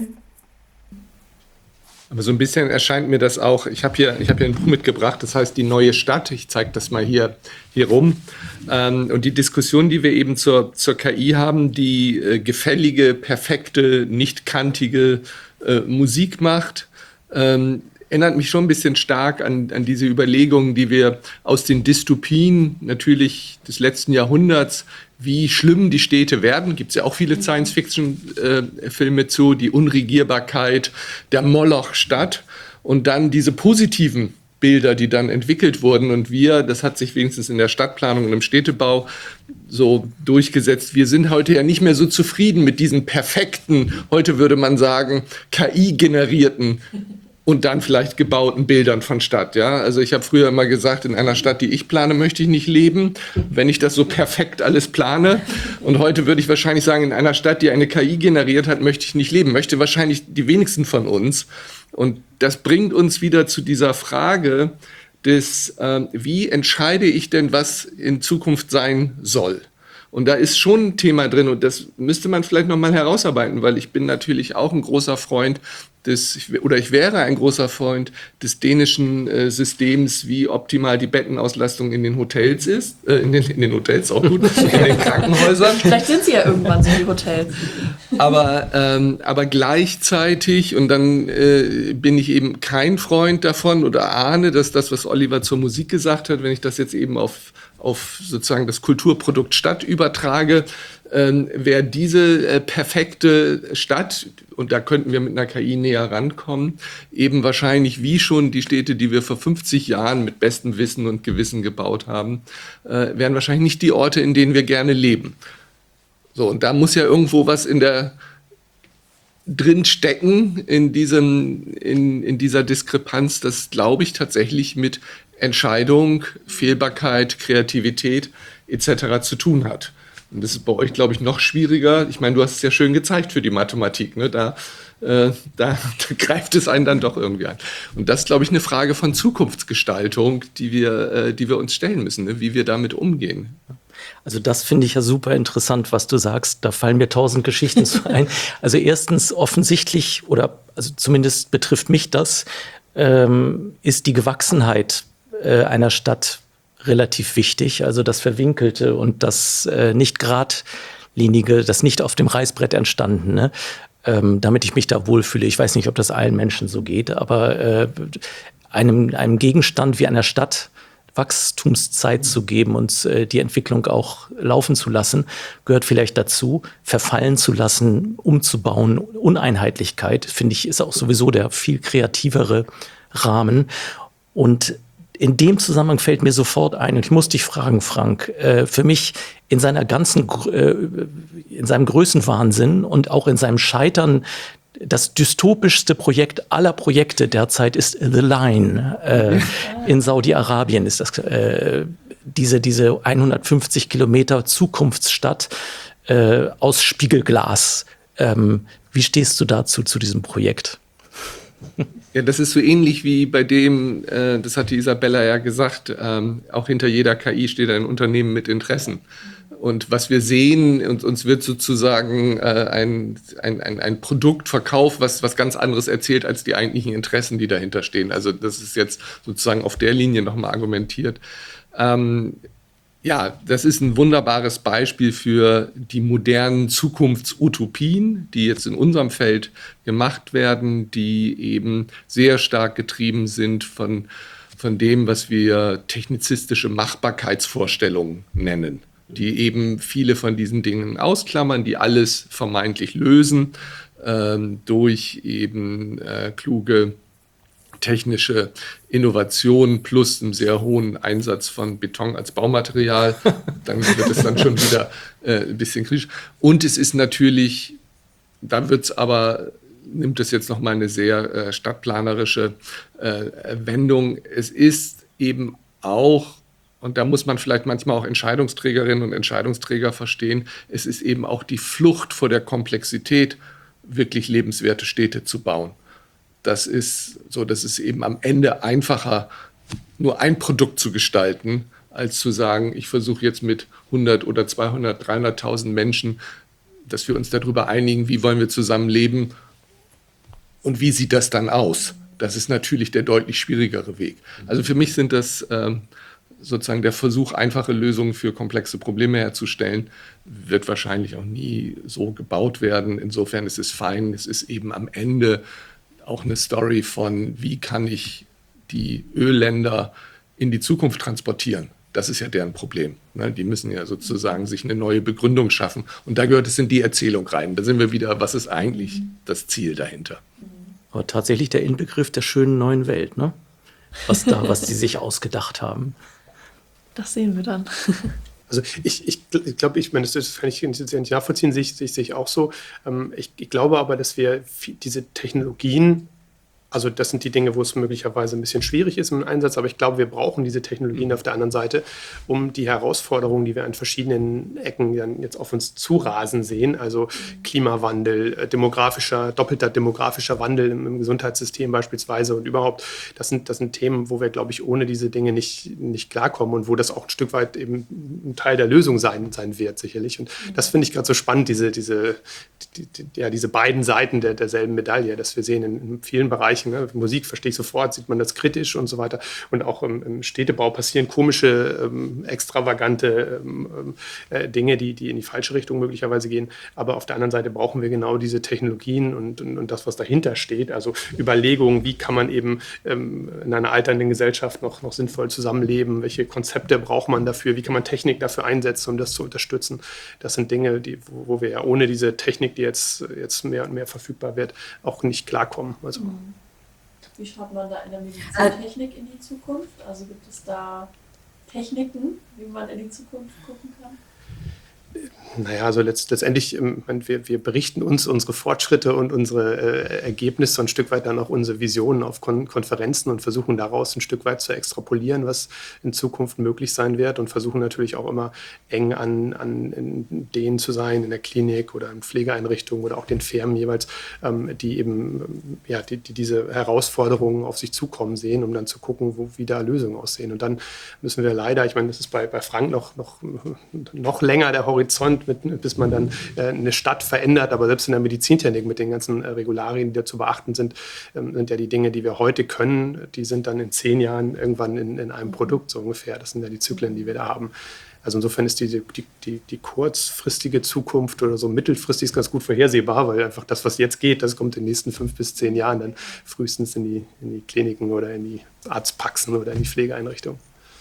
Aber so ein bisschen erscheint mir das auch, ich habe hier ein Buch mitgebracht, das heißt Die neue Stadt, ich zeige das mal hier rum. Und die Diskussion, die wir eben zur KI haben, die gefällige, perfekte, nicht kantige Musik macht, erinnert mich schon ein bisschen stark an diese Überlegungen, die wir aus den Dystopien natürlich des letzten Jahrhunderts, wie schlimm die Städte werden. Gibt es ja auch viele Science-Fiction-Filme zu, die Unregierbarkeit der Moloch-Stadt und dann diese positiven Bilder, die dann entwickelt wurden. Und das hat sich wenigstens in der Stadtplanung und im Städtebau so durchgesetzt. Wir sind heute ja nicht mehr so zufrieden mit diesen perfekten, heute würde man sagen, KI-generierten und dann vielleicht gebauten Bildern von Stadt. Ja? Also ich habe früher immer gesagt, in einer Stadt, die ich plane, möchte ich nicht leben, wenn ich das so perfekt alles plane. Und heute würde ich wahrscheinlich sagen, in einer Stadt, die eine KI generiert hat, möchte ich nicht leben. Möchte wahrscheinlich die wenigsten von uns. Und das bringt uns wieder zu dieser Frage wie entscheide ich denn, was in Zukunft sein soll? Und da ist schon ein Thema drin und das müsste man vielleicht nochmal herausarbeiten, weil ich bin natürlich auch ein großer Freund ich wäre ein großer Freund des dänischen Systems, wie optimal die Bettenauslastung in den Hotels ist. In den Hotels auch gut, in den Krankenhäusern. Vielleicht sind sie ja irgendwann so wie Hotels. Aber gleichzeitig, und dann bin ich eben kein Freund davon oder ahne, dass das, was Oliver zur Musik gesagt hat, wenn ich das jetzt eben auf sozusagen das Kulturprodukt Stadt übertrage, wäre diese perfekte Stadt, und da könnten wir mit einer KI näher rankommen, eben wahrscheinlich wie schon die Städte, die wir vor 50 Jahren mit bestem Wissen und Gewissen gebaut haben, wären wahrscheinlich nicht die Orte, in denen wir gerne leben. So, und da muss ja irgendwo was drin stecken in dieser Diskrepanz, das glaube ich tatsächlich mit Entscheidung, Fehlbarkeit, Kreativität etc. zu tun hat. Und das ist bei euch, glaube ich, noch schwieriger. Ich meine, du hast es ja schön gezeigt für die Mathematik, ne? Da greift es einen dann doch irgendwie an. Und das ist, glaube ich, eine Frage von Zukunftsgestaltung, die wir uns stellen müssen, ne? Wie wir damit umgehen. Also das finde ich ja super interessant, was du sagst. Da fallen mir 1000 Geschichten zu ein. Also erstens offensichtlich, oder also zumindest betrifft mich das, ist die Gewachsenheit einer Stadt relativ wichtig. Also das Verwinkelte und das nicht Geradlinige, das nicht auf dem Reißbrett entstandene, damit ich mich da wohlfühle. Ich weiß nicht, ob das allen Menschen so geht, aber einem Gegenstand wie einer Stadt Wachstumszeit zu geben und die Entwicklung auch laufen zu lassen, gehört vielleicht dazu. Verfallen zu lassen, umzubauen, Uneinheitlichkeit, finde ich, ist auch sowieso der viel kreativere Rahmen. Und in dem Zusammenhang fällt mir sofort ein, und ich muss dich fragen, Frank, für mich in seinem Größenwahnsinn und auch in seinem Scheitern, das dystopischste Projekt aller Projekte derzeit ist The Line. In Saudi-Arabien ist das diese 150 Kilometer Zukunftsstadt aus Spiegelglas. Wie stehst du dazu, zu diesem Projekt? Ja, das ist so ähnlich wie bei dem, das hatte Isabella ja gesagt, auch hinter jeder KI steht ein Unternehmen mit Interessen. Und was wir sehen, uns wird sozusagen ein Produkt verkauft, was ganz anderes erzählt als die eigentlichen Interessen, die dahinter stehen. Also das ist jetzt sozusagen auf der Linie nochmal argumentiert. Ja, das ist ein wunderbares Beispiel für die modernen Zukunftsutopien, die jetzt in unserem Feld gemacht werden, die eben sehr stark getrieben sind von dem, was wir technizistische Machbarkeitsvorstellungen nennen, die eben viele von diesen Dingen ausklammern, die alles vermeintlich lösen durch eben kluge technische Innovation plus einen sehr hohen Einsatz von Beton als Baumaterial. Dann wird es dann schon wieder ein bisschen kritisch. Und es ist natürlich, nimmt es jetzt nochmal eine sehr stadtplanerische Wendung. Es ist eben auch, und da muss man vielleicht manchmal auch Entscheidungsträgerinnen und Entscheidungsträger verstehen, es ist eben auch die Flucht vor der Komplexität, wirklich lebenswerte Städte zu bauen. Das ist eben am Ende einfacher, nur ein Produkt zu gestalten, als zu sagen, ich versuche jetzt mit 100 oder 200, 300.000 Menschen, dass wir uns darüber einigen, wie wollen wir zusammen leben und wie sieht das dann aus. Das ist natürlich der deutlich schwierigere Weg. Also für mich sind das sozusagen der Versuch, einfache Lösungen für komplexe Probleme herzustellen, wird wahrscheinlich auch nie so gebaut werden. Insofern ist es fein, es ist eben am Ende auch eine Story von, wie kann ich die Ölländer in die Zukunft transportieren. Das ist ja deren Problem. Ne? Die müssen ja sozusagen sich eine neue Begründung schaffen. Und da gehört es in die Erzählung rein. Da sind wir wieder, was ist eigentlich das Ziel dahinter? Aber tatsächlich der Inbegriff der schönen neuen Welt, ne? Was die sich ausgedacht haben. Das sehen wir dann. Also ich glaube, das kann ich nicht nachvollziehen, sehe ich auch so. Ich glaube aber, dass wir diese Technologien Also das sind die Dinge, wo es möglicherweise ein bisschen schwierig ist im Einsatz, aber ich glaube, wir brauchen diese Technologien auf der anderen Seite, um die Herausforderungen, die wir an verschiedenen Ecken dann jetzt auf uns zurasen sehen, also Klimawandel, doppelter demografischer Wandel im Gesundheitssystem beispielsweise und überhaupt, das sind Themen, wo wir, glaube ich, ohne diese Dinge nicht klarkommen und wo das auch ein Stück weit eben ein Teil der Lösung sein wird, sicherlich. Und das finde ich gerade so spannend, diese beiden Seiten derselben Medaille, dass wir sehen in vielen Bereichen, ne? Musik verstehe ich sofort, sieht man das kritisch und so weiter. Und auch im Städtebau passieren komische, extravagante Dinge, die in die falsche Richtung möglicherweise gehen. Aber auf der anderen Seite brauchen wir genau diese Technologien und das, was dahinter steht. Also Überlegungen, wie kann man eben in einer alternden Gesellschaft noch sinnvoll zusammenleben, welche Konzepte braucht man dafür, wie kann man Technik dafür einsetzen, um das zu unterstützen. Das sind Dinge, wo wir ja ohne diese Technik, die jetzt mehr und mehr verfügbar wird, auch nicht klarkommen. Also. Wie schaut man da in der Medizintechnik in die Zukunft? Also gibt es da Techniken, wie man in die Zukunft gucken kann? Naja, also letztendlich, wir berichten uns unsere Fortschritte und unsere Ergebnisse, ein Stück weit dann auch unsere Visionen auf Konferenzen und versuchen daraus ein Stück weit zu extrapolieren, was in Zukunft möglich sein wird und versuchen natürlich auch immer eng an denen zu sein, in der Klinik oder in Pflegeeinrichtungen oder auch den Firmen jeweils, die eben die diese Herausforderungen auf sich zukommen sehen, um dann zu gucken, wie da Lösungen aussehen. Und dann müssen wir leider, ich meine, das ist bei Frank noch länger der Horizont, bis man dann eine Stadt verändert, aber selbst in der Medizintechnik mit den ganzen Regularien, die da zu beachten sind ja die Dinge, die wir heute können, die sind dann in 10 Jahren irgendwann in einem Produkt so ungefähr. Das sind ja die Zyklen, die wir da haben. Also insofern ist die kurzfristige Zukunft oder so mittelfristig ist ganz gut vorhersehbar, weil einfach das, was jetzt geht, das kommt in den nächsten 5 bis 10 Jahren dann frühestens in die Kliniken oder in die Arztpraxen oder in die Pflegeeinrichtungen.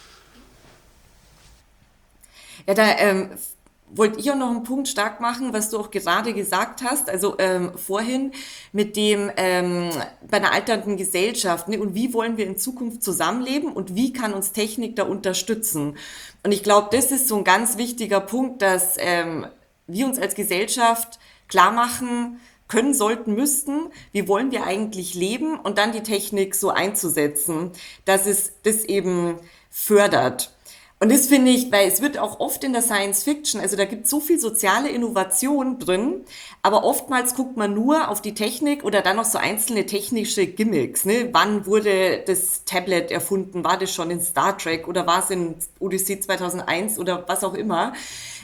Ja, da wollte ich auch noch einen Punkt stark machen, was du auch gerade gesagt hast, also vorhin mit dem bei einer alternden Gesellschaft, ne? Und wie wollen wir in Zukunft zusammenleben und wie kann uns Technik da unterstützen? Und ich glaube, das ist so ein ganz wichtiger Punkt, dass wir uns als Gesellschaft klar machen können, sollten, müssten, wie wollen wir eigentlich leben und dann die Technik so einzusetzen, dass es das eben fördert. Und das finde ich, weil es wird auch oft in der Science Fiction, also da gibt es so viel soziale Innovation drin, aber oftmals guckt man nur auf die Technik oder dann noch so einzelne technische Gimmicks. Ne? Wann wurde das Tablet erfunden? War das schon in Star Trek oder war es in Odyssey 2001 oder was auch immer?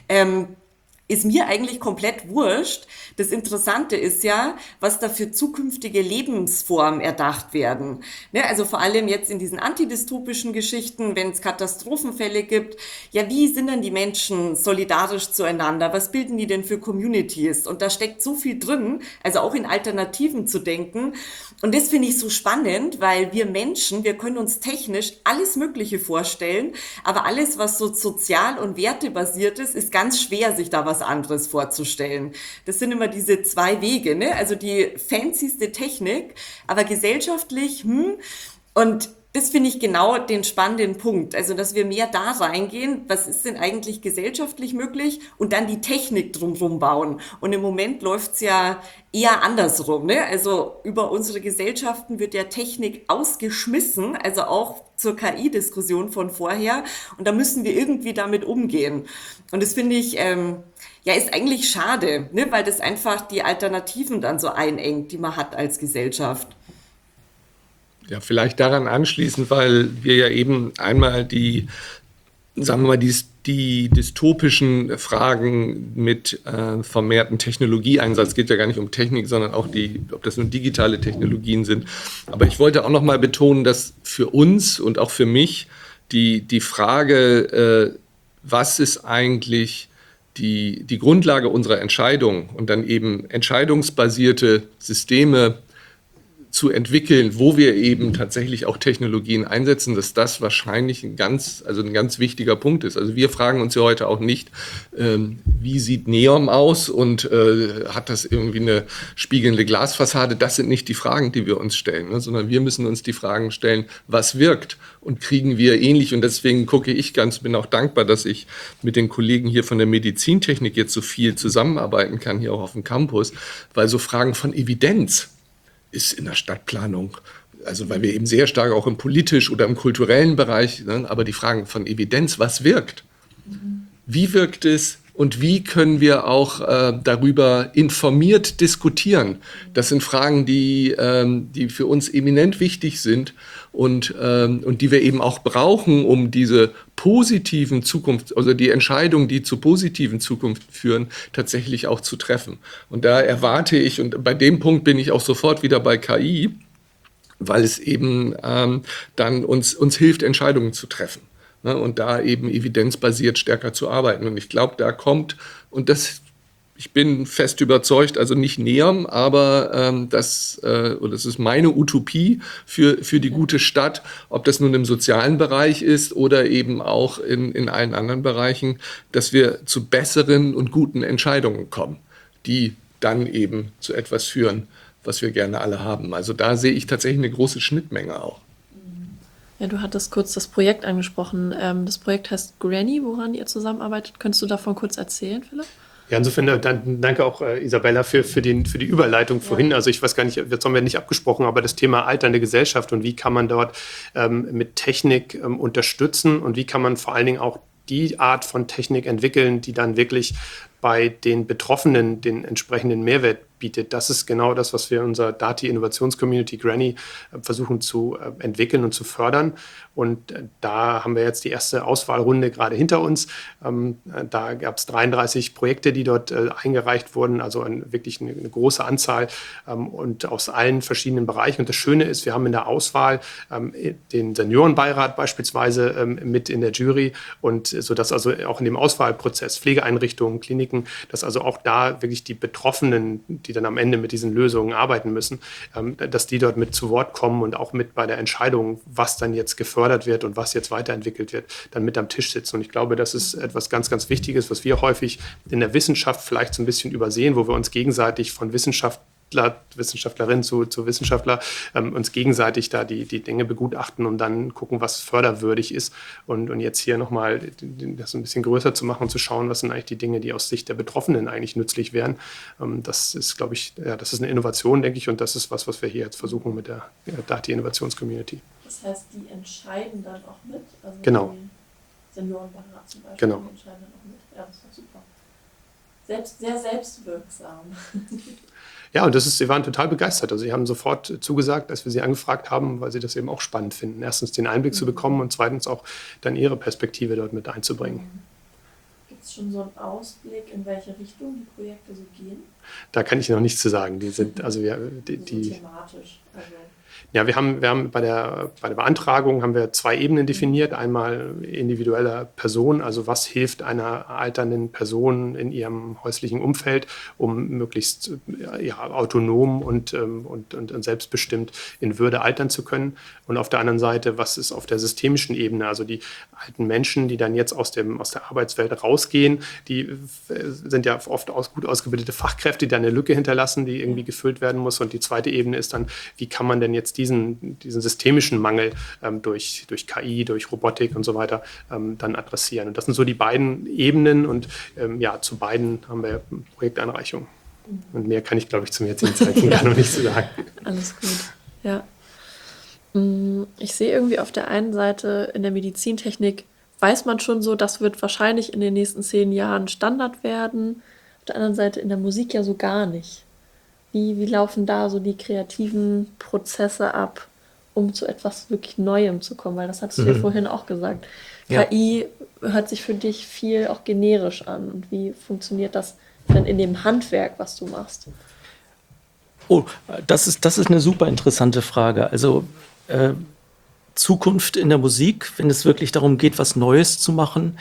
Ist mir eigentlich komplett wurscht. Das Interessante ist ja, was da für zukünftige Lebensformen erdacht werden. Ne, also vor allem jetzt in diesen antidystopischen Geschichten, wenn es Katastrophenfälle gibt, ja, wie sind denn die Menschen solidarisch zueinander? Was bilden die denn für Communities? Und da steckt so viel drin, also auch in Alternativen zu denken. Und das finde ich so spannend, weil wir Menschen, wir können uns technisch alles Mögliche vorstellen, aber alles, was so sozial und wertebasiert ist, ist ganz schwer, sich da was anderes vorzustellen. Das sind immer diese 2 Wege, ne? Also die fancyste Technik, aber gesellschaftlich, und das finde ich genau den spannenden Punkt. Also, dass wir mehr da reingehen, was ist denn eigentlich gesellschaftlich möglich und dann die Technik drumherum bauen. Und im Moment läuft's ja eher andersrum, ne? Also, über unsere Gesellschaften wird ja Technik ausgeschmissen, also auch zur KI-Diskussion von vorher. Und da müssen wir irgendwie damit umgehen. Und das finde ich, ist eigentlich schade, ne? Weil das einfach die Alternativen dann so einengt, die man hat als Gesellschaft. Ja, vielleicht daran anschließend, weil wir ja eben einmal die dystopischen Fragen mit vermehrten Technologieeinsatz, geht ja gar nicht um Technik, sondern auch ob das nun digitale Technologien sind. Aber ich wollte auch noch mal betonen, dass für uns und auch für mich die Frage, was ist eigentlich die Grundlage unserer Entscheidung und dann eben entscheidungsbasierte Systeme zu entwickeln, wo wir eben tatsächlich auch Technologien einsetzen, dass das wahrscheinlich ein ganz wichtiger Punkt ist. Also wir fragen uns ja heute auch nicht, wie sieht Neon aus und hat das irgendwie eine spiegelnde Glasfassade? Das sind nicht die Fragen, die wir uns stellen, ne? Sondern wir müssen uns die Fragen stellen, was wirkt und kriegen wir ähnlich. Und deswegen bin auch dankbar, dass ich mit den Kollegen hier von der Medizintechnik jetzt so viel zusammenarbeiten kann, hier auch auf dem Campus, weil so Fragen von Evidenz, ist in der Stadtplanung, also weil wir eben sehr stark auch im politisch oder im kulturellen Bereich, ne, aber die Fragen von Evidenz, was wirkt? Wie wirkt es und wie können wir auch darüber informiert diskutieren? Das sind Fragen, die für uns eminent wichtig sind und die wir eben auch brauchen, um diese positiven Zukunft, also die Entscheidungen, die zu positiven Zukunft führen, tatsächlich auch zu treffen. Und da erwarte ich, und bei dem Punkt bin ich auch sofort wieder bei KI, weil es eben dann uns hilft, Entscheidungen zu treffen. Ne, und da eben evidenzbasiert stärker zu arbeiten. Und ich glaube, da kommt, und das, ich bin fest überzeugt, also nicht näher, aber das ist meine Utopie für die gute Stadt, ob das nun im sozialen Bereich ist oder eben auch in allen anderen Bereichen, dass wir zu besseren und guten Entscheidungen kommen, die dann eben zu etwas führen, was wir gerne alle haben. Also da sehe ich tatsächlich eine große Schnittmenge auch. Ja, du hattest kurz das Projekt angesprochen. Das Projekt heißt Granny, woran ihr zusammenarbeitet. Könntest du davon kurz erzählen, Philipp? Ja, insofern danke auch Isabella für die Überleitung vorhin. Also ich weiß gar nicht, jetzt haben wir nicht abgesprochen, aber das Thema alternde Gesellschaft und wie kann man dort mit Technik unterstützen und wie kann man vor allen Dingen auch die Art von Technik entwickeln, die dann wirklich bei den Betroffenen den entsprechenden Mehrwert bietet. Das ist genau das, was wir in unserer Dati-Innovations-Community Granny versuchen zu entwickeln und zu fördern. Und da haben wir jetzt die erste Auswahlrunde gerade hinter uns. Da gab es 33 Projekte, die dort eingereicht wurden, also wirklich eine große Anzahl und aus allen verschiedenen Bereichen. Und das Schöne ist, wir haben in der Auswahl den Seniorenbeirat beispielsweise mit in der Jury und sodass also auch in dem Auswahlprozess Pflegeeinrichtungen, Kliniken, dass also auch da wirklich die Betroffenen, die dann am Ende mit diesen Lösungen arbeiten müssen, dass die dort mit zu Wort kommen und auch mit bei der Entscheidung, was dann jetzt gefördert wird und was jetzt weiterentwickelt wird, dann mit am Tisch sitzen. Und ich glaube, das ist etwas ganz, ganz Wichtiges, was wir häufig in der Wissenschaft vielleicht so ein bisschen übersehen, wo wir uns gegenseitig von Wissenschaftlerin zu Wissenschaftler uns gegenseitig da die Dinge begutachten und dann gucken, was förderwürdig ist. Und jetzt hier nochmal das ein bisschen größer zu machen und zu schauen, was sind eigentlich die Dinge, die aus Sicht der Betroffenen eigentlich nützlich wären. Das ist, glaube ich, das ist eine Innovation, denke ich, und das ist was wir hier jetzt versuchen mit der Dati-Innovations-Community. Das heißt, die entscheiden dann auch mit? Also genau. Die Seniorenbeirat zum Beispiel, genau. Die entscheiden dann auch mit. Ja, das ist doch super. Sehr selbstwirksam. Ja, und sie waren total begeistert. Also sie haben sofort zugesagt, als wir sie angefragt haben, weil sie das eben auch spannend finden. Erstens den Einblick zu bekommen und zweitens auch dann ihre Perspektive dort mit einzubringen. Gibt es schon so einen Ausblick, in welche Richtung die Projekte so gehen? Da kann ich noch nichts zu sagen. Die sind, also so thematisch. Also ja, wir haben bei der Beantragung haben wir 2 Ebenen definiert. Einmal individueller Person, also was hilft einer alternden Person in ihrem häuslichen Umfeld, um möglichst autonom und selbstbestimmt in Würde altern zu können. Und auf der anderen Seite, was ist auf der systemischen Ebene, also die alten Menschen, die dann jetzt aus der Arbeitswelt rausgehen, die sind ja oft gut ausgebildete Fachkräfte, die dann eine Lücke hinterlassen, die irgendwie gefüllt werden muss. Und die zweite Ebene ist dann, wie kann man denn jetzt diesen systemischen Mangel durch KI, durch Robotik und so weiter dann adressieren. Und das sind so die beiden Ebenen und zu beiden haben wir Projekteinreichungen. Und mehr kann ich, glaube ich, zum jetzigen Zeitpunkt gar noch nicht zu sagen. Alles gut, ja. Ich sehe irgendwie auf der einen Seite in der Medizintechnik, weiß man schon so, das wird wahrscheinlich in den nächsten 10 Jahren Standard werden. Auf der anderen Seite in der Musik ja so gar nicht. Wie laufen da so die kreativen Prozesse ab, um zu etwas wirklich Neuem zu kommen? Weil das hattest du ja vorhin auch gesagt. Ja. KI hört sich für dich viel auch generisch an. Und wie funktioniert das dann in dem Handwerk, was du machst? Oh, das ist eine super interessante Frage. Also Zukunft in der Musik, wenn es wirklich darum geht, was Neues zu machen,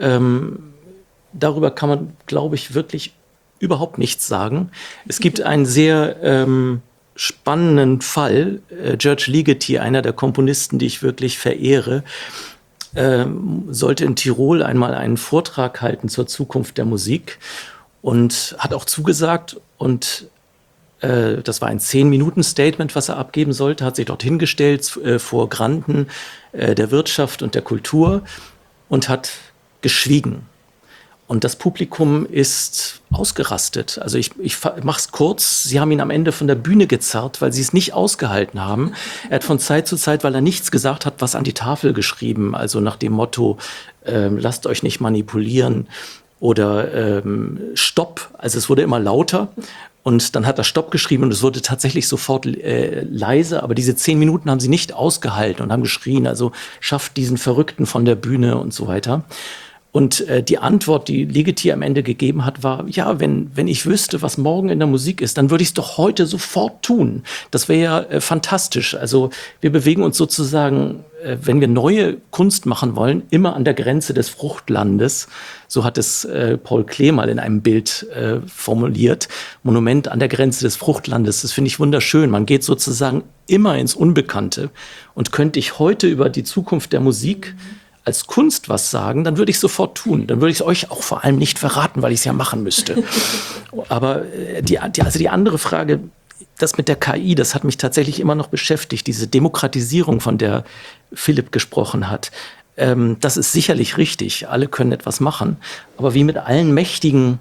darüber kann man, glaube ich, wirklich überhaupt nichts sagen. Es gibt einen sehr spannenden Fall. George Ligeti, einer der Komponisten, die ich wirklich verehre, sollte in Tirol einmal einen Vortrag halten zur Zukunft der Musik und hat auch zugesagt. Und das war ein 10-Minuten-Statement, was er abgeben sollte, hat sich dort hingestellt vor Granden der Wirtschaft und der Kultur und hat geschwiegen. Und das Publikum ist ausgerastet. Also ich mach's kurz. Sie haben ihn am Ende von der Bühne gezerrt, weil sie es nicht ausgehalten haben. Er hat von Zeit zu Zeit, weil er nichts gesagt hat, was an die Tafel geschrieben. Also nach dem Motto, lasst euch nicht manipulieren oder Stopp. Also es wurde immer lauter. Und dann hat er Stopp geschrieben und es wurde tatsächlich sofort leise. Aber diese 10 Minuten haben sie nicht ausgehalten und haben geschrien. Also schafft diesen Verrückten von der Bühne und so weiter. Und die Antwort, die Ligeti am Ende gegeben hat, war, ja, wenn ich wüsste, was morgen in der Musik ist, dann würde ich es doch heute sofort tun. Das wäre ja fantastisch. Also wir bewegen uns sozusagen, wenn wir neue Kunst machen wollen, immer an der Grenze des Fruchtlandes. So hat es Paul Klee mal in einem Bild formuliert. Monument an der Grenze des Fruchtlandes. Das finde ich wunderschön. Man geht sozusagen immer ins Unbekannte. Und könnte ich heute über die Zukunft der Musik als Kunst was sagen, dann würde ich sofort tun. Dann würde ich es euch auch vor allem nicht verraten, weil ich es ja machen müsste. Aber die andere Frage, das mit der KI, das hat mich tatsächlich immer noch beschäftigt, diese Demokratisierung, von der Philipp gesprochen hat. Das ist sicherlich richtig, alle können etwas machen. Aber wie mit allen mächtigen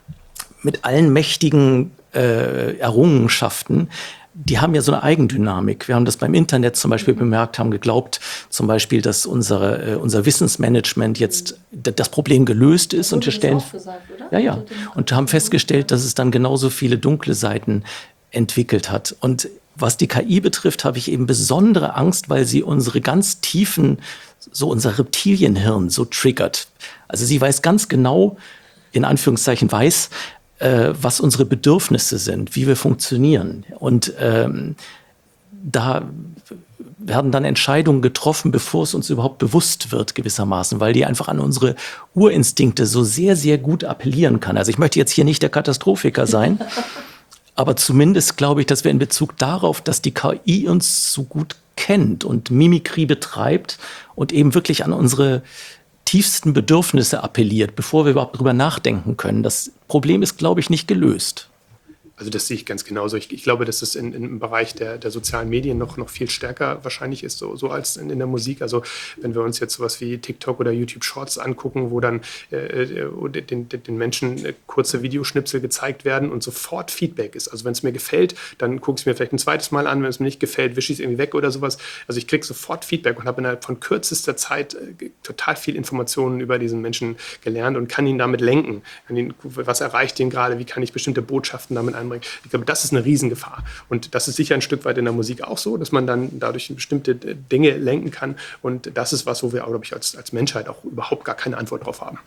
Errungenschaften, die haben ja so eine Eigendynamik. Wir haben das beim Internet zum Beispiel bemerkt, haben geglaubt, zum Beispiel, dass unser Wissensmanagement jetzt das Problem gelöst ist. Und wir stellen, ja, und haben festgestellt, dass es dann genauso viele dunkle Seiten entwickelt hat. Und was die KI betrifft, habe ich eben besondere Angst, weil sie unsere ganz tiefen, so unser Reptilienhirn so triggert. Also sie weiß ganz genau, in Anführungszeichen weiß, was unsere Bedürfnisse sind, wie wir funktionieren. Und da werden dann Entscheidungen getroffen, bevor es uns überhaupt bewusst wird, gewissermaßen, weil die einfach an unsere Urinstinkte so sehr, sehr gut appellieren kann. Also ich möchte jetzt hier nicht der Katastrophiker sein, aber zumindest glaube ich, dass wir in Bezug darauf, dass die KI uns so gut kennt und Mimikrie betreibt und eben wirklich an unsere tiefsten Bedürfnisse appelliert, bevor wir überhaupt drüber nachdenken können. Das Problem ist, glaube ich, nicht gelöst. Also das sehe ich ganz genauso. Ich glaube, dass es im Bereich der sozialen Medien noch viel stärker wahrscheinlich ist, so als in der Musik. Also wenn wir uns jetzt sowas wie TikTok oder YouTube Shorts angucken, wo dann den Menschen kurze Videoschnipsel gezeigt werden und sofort Feedback ist. Also wenn es mir gefällt, dann gucke ich es mir vielleicht ein zweites Mal an. Wenn es mir nicht gefällt, wische ich es irgendwie weg oder sowas. Also ich kriege sofort Feedback und habe innerhalb von kürzester Zeit total viel Informationen über diesen Menschen gelernt und kann ihn damit lenken. Was erreicht ihn gerade? Wie kann ich bestimmte Botschaften damit einbringen? Ich glaube, das ist eine Riesengefahr. Und das ist sicher ein Stück weit in der Musik auch so, dass man dann dadurch bestimmte Dinge lenken kann. Und das ist was, wo wir, glaube ich, als Menschheit auch überhaupt gar keine Antwort drauf haben.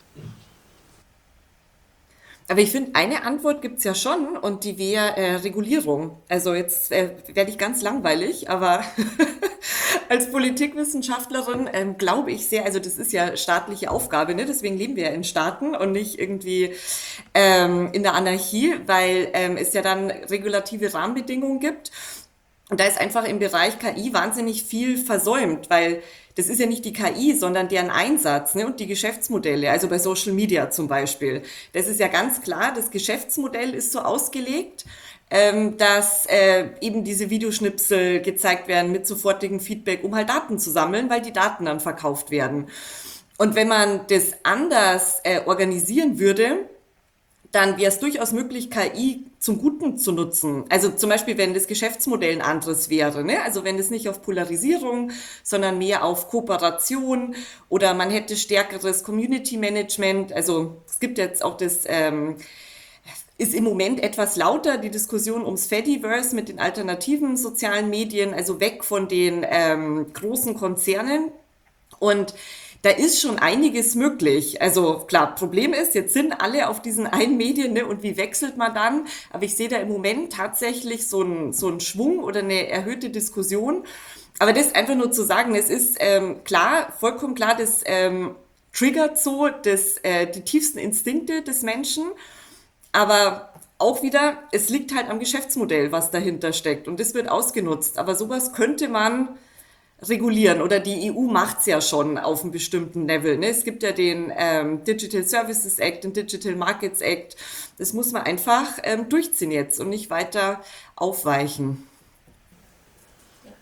Aber ich finde, eine Antwort gibt es ja schon und die wäre Regulierung. Also jetzt werde ich ganz langweilig, aber als Politikwissenschaftlerin glaube ich sehr, also das ist ja staatliche Aufgabe, ne? Deswegen leben wir ja in Staaten und nicht irgendwie in der Anarchie, weil es ja dann regulative Rahmenbedingungen gibt. Und da ist einfach im Bereich KI wahnsinnig viel versäumt, weil das ist ja nicht die KI, sondern deren Einsatz, ne, und die Geschäftsmodelle, also bei Social Media zum Beispiel. Das ist ja ganz klar, das Geschäftsmodell ist so ausgelegt, dass eben diese Videoschnipsel gezeigt werden mit sofortigem Feedback, um halt Daten zu sammeln, weil die Daten dann verkauft werden. Und wenn man das anders organisieren würde, dann wäre es durchaus möglich, KI zum Guten zu nutzen. Also zum Beispiel, wenn das Geschäftsmodell ein anderes wäre, ne? Also wenn es nicht auf Polarisierung, sondern mehr auf Kooperation oder man hätte stärkeres Community Management. Also es gibt jetzt auch das, ist im Moment etwas lauter, die Diskussion ums Fediverse mit den alternativen sozialen Medien, also weg von den großen Konzernen. Und da ist schon einiges möglich. Also klar, Problem ist, jetzt sind alle auf diesen einen Medien, ne, und wie wechselt man dann? Aber ich sehe da im Moment tatsächlich so einen Schwung oder eine erhöhte Diskussion. Aber das einfach nur zu sagen, es ist klar, vollkommen klar, das triggert so die tiefsten Instinkte des Menschen. Aber auch wieder, es liegt halt am Geschäftsmodell, was dahinter steckt. Und das wird ausgenutzt. Aber sowas könnte man regulieren oder die EU macht's ja schon auf einem bestimmten Level. Ne? Es gibt ja den Digital Services Act, den Digital Markets Act. Das muss man einfach durchziehen jetzt und nicht weiter aufweichen.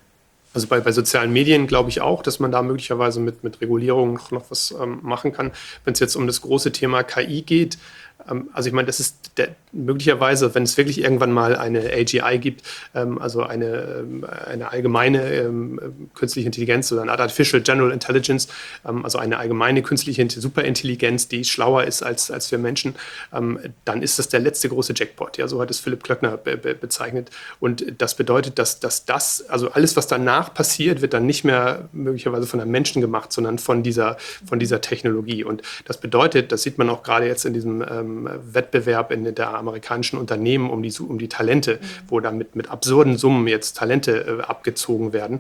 Also bei sozialen Medien glaube ich auch, dass man da möglicherweise mit Regulierung noch was machen kann. Wenn es jetzt um das große Thema KI geht, also ich meine, das ist möglicherweise, wenn es wirklich irgendwann mal eine AGI gibt, also eine allgemeine künstliche Intelligenz oder eine Artificial General Intelligence, also eine allgemeine künstliche Superintelligenz, die schlauer ist als wir Menschen, dann ist das der letzte große Jackpot. Ja, so hat es Philipp Klöckner bezeichnet. Und das bedeutet, dass also alles, was danach passiert, wird dann nicht mehr möglicherweise von einem Menschen gemacht, sondern von dieser Technologie. Und das bedeutet, das sieht man auch gerade jetzt in diesem Wettbewerb in der amerikanischen Unternehmen um die Talente, wo dann mit absurden Summen jetzt Talente abgezogen werden.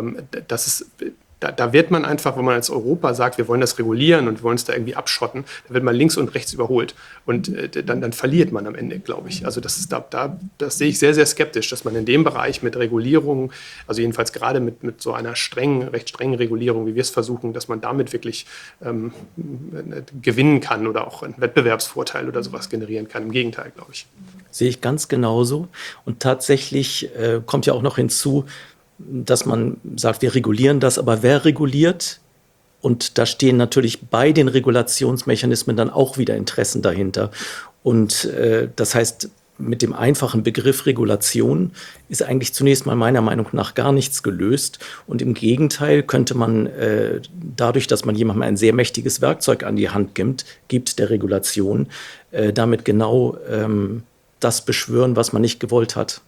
Da wird man einfach, wenn man als Europa sagt, wir wollen das regulieren und wir wollen es da irgendwie abschotten, dann wird man links und rechts überholt. Und dann verliert man am Ende, glaube ich. Also das sehe ich sehr, sehr skeptisch, dass man in dem Bereich mit Regulierung, also jedenfalls gerade mit so einer recht strengen Regulierung, wie wir es versuchen, dass man damit wirklich gewinnen kann oder auch einen Wettbewerbsvorteil oder sowas generieren kann. Im Gegenteil, glaube ich. Sehe ich ganz genauso. Und tatsächlich kommt ja auch noch hinzu, dass man sagt, wir regulieren das, aber wer reguliert? Und da stehen natürlich bei den Regulationsmechanismen dann auch wieder Interessen dahinter. Und das heißt, mit dem einfachen Begriff Regulation ist eigentlich zunächst mal meiner Meinung nach gar nichts gelöst. Und im Gegenteil könnte man dadurch, dass man jemandem ein sehr mächtiges Werkzeug an die Hand gibt der Regulation, damit genau das beschwören, was man nicht gewollt hat.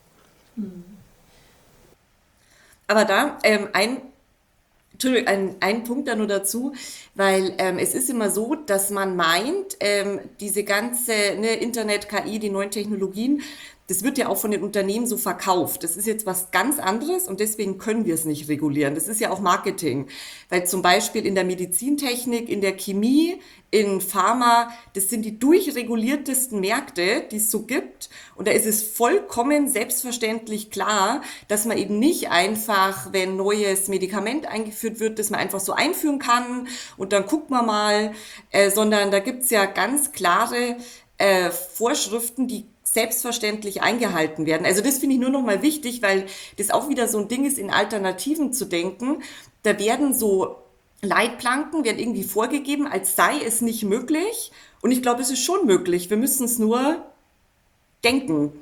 Aber da ein Punkt da nur dazu, weil es ist immer so, dass man meint, diese ganze Internet, KI, die neuen Technologien, das wird ja auch von den Unternehmen so verkauft. Das ist jetzt was ganz anderes und deswegen können wir es nicht regulieren. Das ist ja auch Marketing, weil zum Beispiel in der Medizintechnik, in der Chemie, in Pharma, das sind die durchreguliertesten Märkte, die es so gibt. Und da ist es vollkommen selbstverständlich klar, dass man eben nicht einfach, wenn ein neues Medikament eingeführt wird, das man einfach so einführen kann und dann guckt man mal, sondern da gibt's ja ganz klare Vorschriften, die selbstverständlich eingehalten werden. Also das finde ich nur noch mal wichtig, weil das auch wieder so ein Ding ist, in Alternativen zu denken. Da werden so Leitplanken, werden irgendwie vorgegeben, als sei es nicht möglich. Und ich glaube, es ist schon möglich. Wir müssen es nur denken.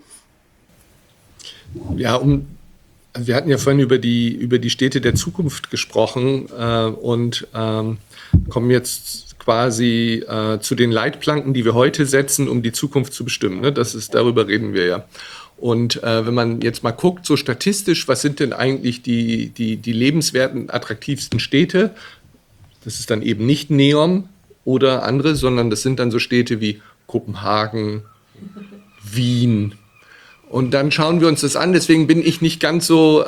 Ja, wir hatten ja vorhin über die Städte der Zukunft gesprochen und kommen jetzt quasi zu den Leitplanken, die wir heute setzen, um die Zukunft zu bestimmen. Ne? Darüber reden wir ja. Und wenn man jetzt mal guckt, so statistisch, was sind denn eigentlich die lebenswerten, attraktivsten Städte? Das ist dann eben nicht Neom oder andere, sondern das sind dann so Städte wie Kopenhagen, Wien. Und dann schauen wir uns das an. Deswegen bin ich nicht ganz so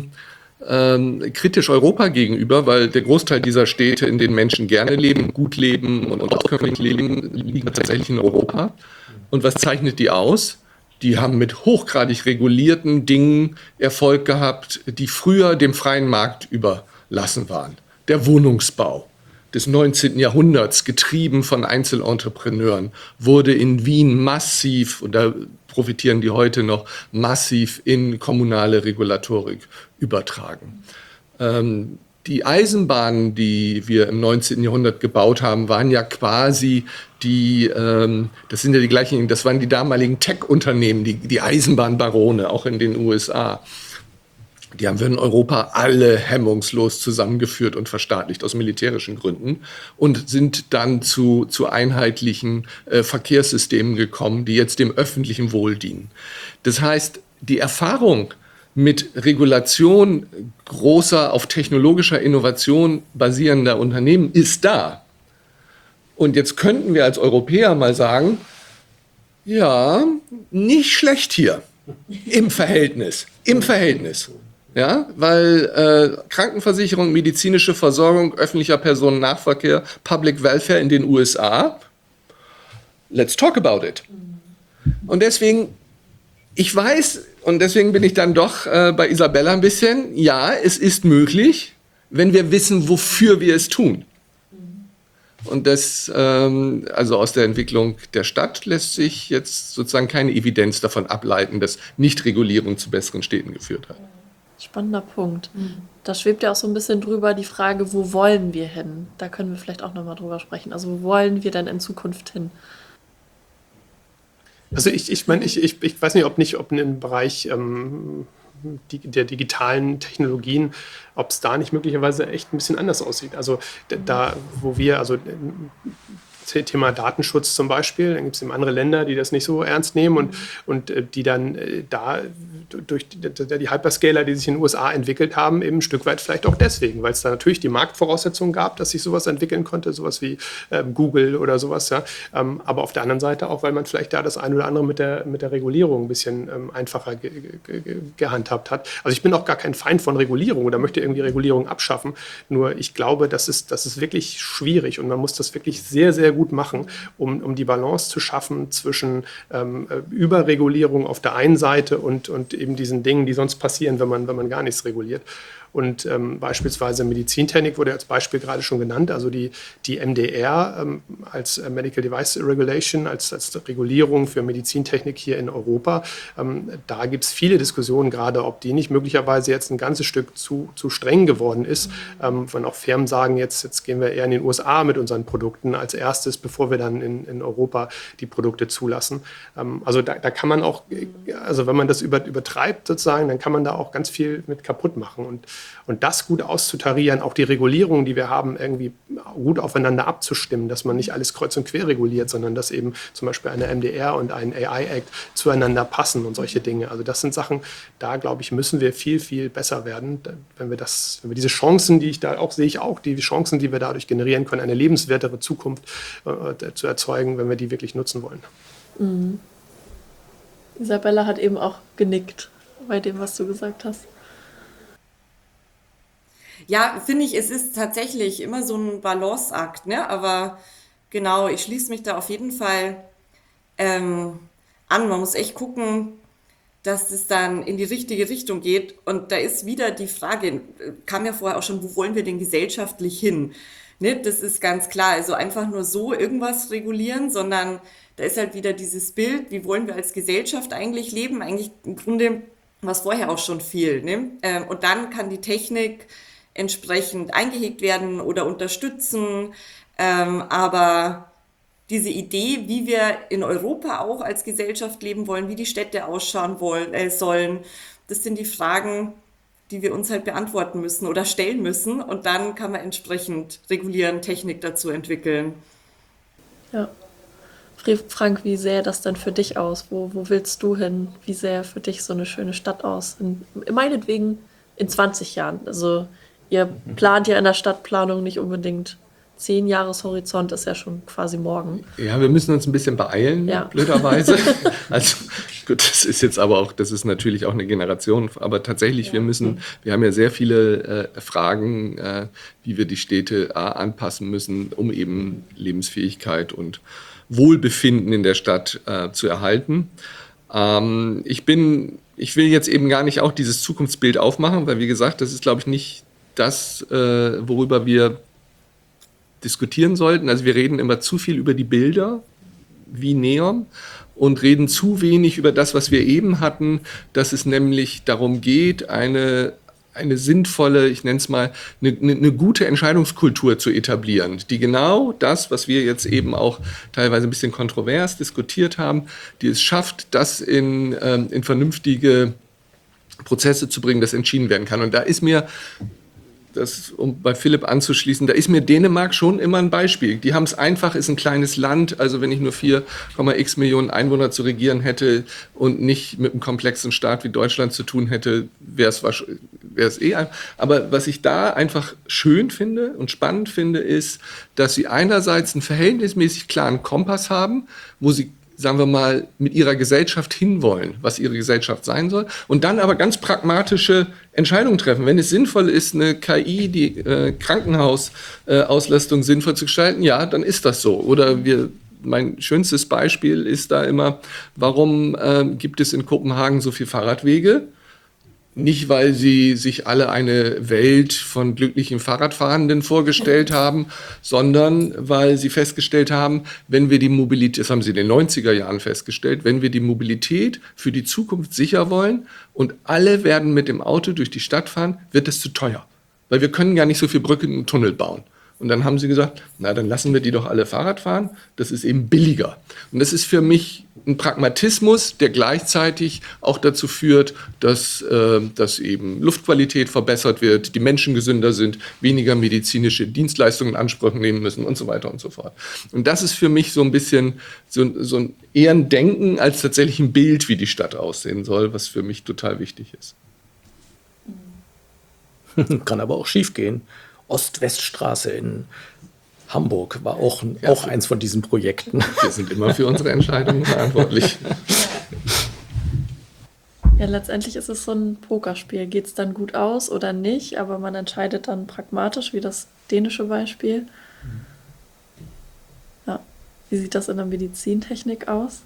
kritisch Europa gegenüber, weil der Großteil dieser Städte, in denen Menschen gerne leben, gut leben und auskömmlich leben, liegen tatsächlich in Europa. Und was zeichnet die aus? Die haben mit hochgradig regulierten Dingen Erfolg gehabt, die früher dem freien Markt überlassen waren. Der Wohnungsbau des 19. Jahrhunderts, getrieben von Einzelentrepreneuren, wurde in Wien massiv, und da profitieren die heute noch, massiv in kommunale Regulatorik übertragen. Die Eisenbahnen, die wir im 19. Jahrhundert gebaut haben, waren ja quasi das sind ja die gleichen, das waren die damaligen Tech-Unternehmen, die Eisenbahnbarone, auch in den USA. Die haben wir in Europa alle hemmungslos zusammengeführt und verstaatlicht aus militärischen Gründen und sind dann zu einheitlichen Verkehrssystemen gekommen, die jetzt dem öffentlichen Wohl dienen. Das heißt, die Erfahrung mit Regulation großer, auf technologischer Innovation basierender Unternehmen ist da. Und jetzt könnten wir als Europäer mal sagen, ja, nicht schlecht hier im Verhältnis. Ja, weil Krankenversicherung, medizinische Versorgung, öffentlicher Personennahverkehr, Public Welfare in den USA, let's talk about it. Und deswegen, ich weiß, und deswegen bin ich dann doch bei Isabella ein bisschen, ja, es ist möglich, wenn wir wissen, wofür wir es tun. Und das, also aus der Entwicklung der Stadt lässt sich jetzt sozusagen keine Evidenz davon ableiten, dass Nichtregulierung zu besseren Städten geführt hat. Ich Spannender Punkt. Da schwebt ja auch so ein bisschen drüber die Frage, wo wollen wir hin? Da können wir vielleicht auch nochmal drüber sprechen. Also wo wollen wir denn in Zukunft hin? Also ich meine, ich weiß nicht, ob im Bereich der digitalen Technologien, ob es da nicht möglicherweise echt ein bisschen anders aussieht. Also da, wo wir, also Thema Datenschutz zum Beispiel, dann gibt es eben andere Länder, die das nicht so ernst nehmen und die dann da durch die Hyperscaler, die sich in den USA entwickelt haben, eben ein Stück weit vielleicht auch deswegen, weil es da natürlich die Marktvoraussetzungen gab, dass sich sowas entwickeln konnte, sowas wie Google oder sowas. Ja. Aber auf der anderen Seite auch, weil man vielleicht da das eine oder andere mit der Regulierung ein bisschen einfacher gehandhabt hat. Also ich bin auch gar kein Feind von Regulierung oder möchte irgendwie Regulierung abschaffen. Nur ich glaube, das ist wirklich schwierig und man muss das wirklich sehr, sehr gut machen, um die Balance zu schaffen zwischen Überregulierung auf der einen Seite und eben diesen Dingen, die sonst passieren, wenn man gar nichts reguliert. Und beispielsweise Medizintechnik wurde als Beispiel gerade schon genannt, also die MDR als Medical Device Regulation, als Regulierung für Medizintechnik hier in Europa. Da gibt es viele Diskussionen gerade, ob die nicht möglicherweise jetzt ein ganzes Stück zu streng geworden ist. Wenn auch Firmen sagen, jetzt gehen wir eher in den USA mit unseren Produkten als erstes, bevor wir dann in Europa die Produkte zulassen. Also da kann man auch, also wenn man das übertreibt sozusagen, dann kann man da auch ganz viel mit kaputt machen. Und das gut auszutarieren, auch die Regulierungen, die wir haben, irgendwie gut aufeinander abzustimmen, dass man nicht alles kreuz und quer reguliert, sondern dass eben zum Beispiel eine MDR und ein AI-Act zueinander passen und solche Dinge. Also das sind Sachen, da glaube ich, müssen wir viel, viel besser werden, wenn wir diese Chancen, die die Chancen, die wir dadurch generieren können, eine lebenswertere Zukunft zu erzeugen, wenn wir die wirklich nutzen wollen. Mhm. Isabella hat eben auch genickt bei dem, was du gesagt hast. Ja, finde ich, es ist tatsächlich immer so ein Balanceakt, ne? Aber genau, ich schließe mich da auf jeden Fall an. Man muss echt gucken, dass es dann in die richtige Richtung geht. Und da ist wieder die Frage, kam ja vorher auch schon, wo wollen wir denn gesellschaftlich hin? Ne? Das ist ganz klar. Also einfach nur so irgendwas regulieren, sondern da ist halt wieder dieses Bild, wie wollen wir als Gesellschaft eigentlich leben? Eigentlich im Grunde, was vorher auch schon fiel. Ne? Und dann kann die Technik entsprechend eingehegt werden oder unterstützen. Aber diese Idee, wie wir in Europa auch als Gesellschaft leben wollen, wie die Städte ausschauen sollen, das sind die Fragen, die wir uns halt beantworten müssen oder stellen müssen. Und dann kann man entsprechend regulieren, Technik dazu entwickeln. Ja. Frank, wie sähe das denn für dich aus? Wo willst du hin? Wie sähe für dich so eine schöne Stadt aus? Meinetwegen in 20 Jahren. Also ihr plant ja in der Stadtplanung nicht unbedingt 10-Jahres-Horizont, ist ja schon quasi morgen. Ja, wir müssen uns ein bisschen beeilen, Ja. blöderweise. Also gut, das ist jetzt aber auch, das ist natürlich auch eine Generation, aber tatsächlich, wir haben ja sehr viele Fragen, wie wir die Städte anpassen müssen, um eben Lebensfähigkeit und Wohlbefinden in der Stadt zu erhalten. Ich will jetzt eben gar nicht auch dieses Zukunftsbild aufmachen, weil wie gesagt, das ist, glaube ich, nicht das, worüber wir diskutieren sollten. Also wir reden immer zu viel über die Bilder wie Neon und reden zu wenig über das, was wir eben hatten, dass es nämlich darum geht, eine sinnvolle, ich nenne es mal, eine gute Entscheidungskultur zu etablieren, die genau das, was wir jetzt eben auch teilweise ein bisschen kontrovers diskutiert haben, die es schafft, das in vernünftige Prozesse zu bringen, das entschieden werden kann. Und da ist mir, um bei Philipp anzuschließen, da ist mir Dänemark schon immer ein Beispiel. Die haben es einfach, ist ein kleines Land, also wenn ich nur 4,x Millionen Einwohner zu regieren hätte und nicht mit einem komplexen Staat wie Deutschland zu tun hätte, wäre es aber was ich da einfach schön finde und spannend finde, ist, dass sie einerseits einen verhältnismäßig klaren Kompass haben, wo sie, sagen wir mal, mit ihrer Gesellschaft hinwollen, was ihre Gesellschaft sein soll, und dann aber ganz pragmatische Entscheidungen treffen. Wenn es sinnvoll ist, eine KI, die Krankenhausauslastung sinnvoll zu gestalten, ja, dann ist das so. Oder mein schönstes Beispiel ist da immer, warum gibt es in Kopenhagen so viele Fahrradwege? Nicht, weil sie sich alle eine Welt von glücklichen Fahrradfahrenden vorgestellt haben, sondern weil sie festgestellt haben, wenn wir die Mobilität, das haben sie in den 90er Jahren festgestellt, wenn wir die Mobilität für die Zukunft sicher wollen und alle werden mit dem Auto durch die Stadt fahren, wird es zu teuer. Weil wir können gar nicht so viel Brücken und Tunnel bauen. Und dann haben sie gesagt, na, dann lassen wir die doch alle Fahrrad fahren. Das ist eben billiger. Und das ist für mich ein Pragmatismus, der gleichzeitig auch dazu führt, dass eben Luftqualität verbessert wird, die Menschen gesünder sind, weniger medizinische Dienstleistungen in Anspruch nehmen müssen und so weiter und so fort. Und das ist für mich so ein bisschen so ein eher ein Denken als tatsächlich ein Bild, wie die Stadt aussehen soll, was für mich total wichtig ist. Kann aber auch schief gehen. Ost-West-Straße in Hamburg war auch eins von diesen Projekten. Wir sind immer für unsere Entscheidungen verantwortlich. Ja, letztendlich ist es so ein Pokerspiel. Geht es dann gut aus oder nicht? Aber man entscheidet dann pragmatisch, wie das dänische Beispiel. Ja. Wie sieht das in der Medizintechnik aus?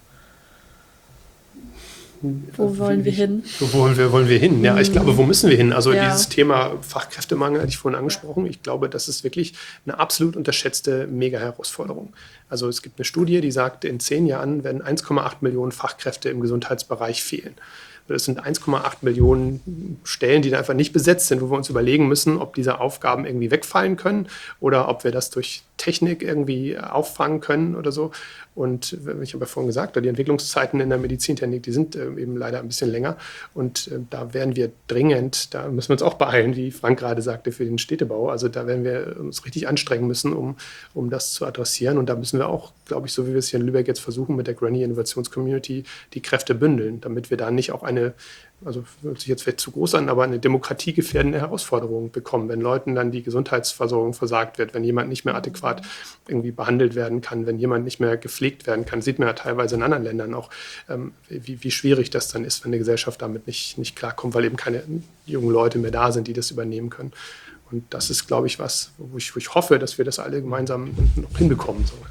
Wo wollen wir hin? Wo wollen wir hin? Ja, ich glaube, wo müssen wir hin? Also Ja. dieses Thema Fachkräftemangel hatte ich vorhin angesprochen. Ich glaube, das ist wirklich eine absolut unterschätzte Mega-Herausforderung. Also es gibt eine Studie, die sagt, in 10 Jahren werden 1,8 Millionen Fachkräfte im Gesundheitsbereich fehlen. Das sind 1,8 Millionen Stellen, die da einfach nicht besetzt sind, wo wir uns überlegen müssen, ob diese Aufgaben irgendwie wegfallen können oder ob wir das durch Technik irgendwie auffangen können oder so. Und ich habe ja vorhin gesagt, die Entwicklungszeiten in der Medizintechnik, die sind eben leider ein bisschen länger. Und da werden wir dringend, da müssen wir uns auch beeilen, wie Frank gerade sagte, für den Städtebau. Also da werden wir uns richtig anstrengen müssen, um das zu adressieren. Und da müssen wir auch, glaube ich, so wie wir es hier in Lübeck jetzt versuchen, mit der Granny Innovationscommunity die Kräfte bündeln, damit wir da nicht auch also hört sich jetzt vielleicht zu groß an, aber eine demokratiegefährdende Herausforderung bekommen, wenn Leuten dann die Gesundheitsversorgung versagt wird, wenn jemand nicht mehr adäquat irgendwie behandelt werden kann, wenn jemand nicht mehr gepflegt werden kann. Sieht man ja teilweise in anderen Ländern auch, wie schwierig das dann ist, wenn eine Gesellschaft damit nicht klarkommt, weil eben keine jungen Leute mehr da sind, die das übernehmen können. Und das ist, glaube ich, was, wo ich hoffe, dass wir das alle gemeinsam noch hinbekommen. So.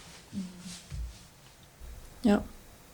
Ja.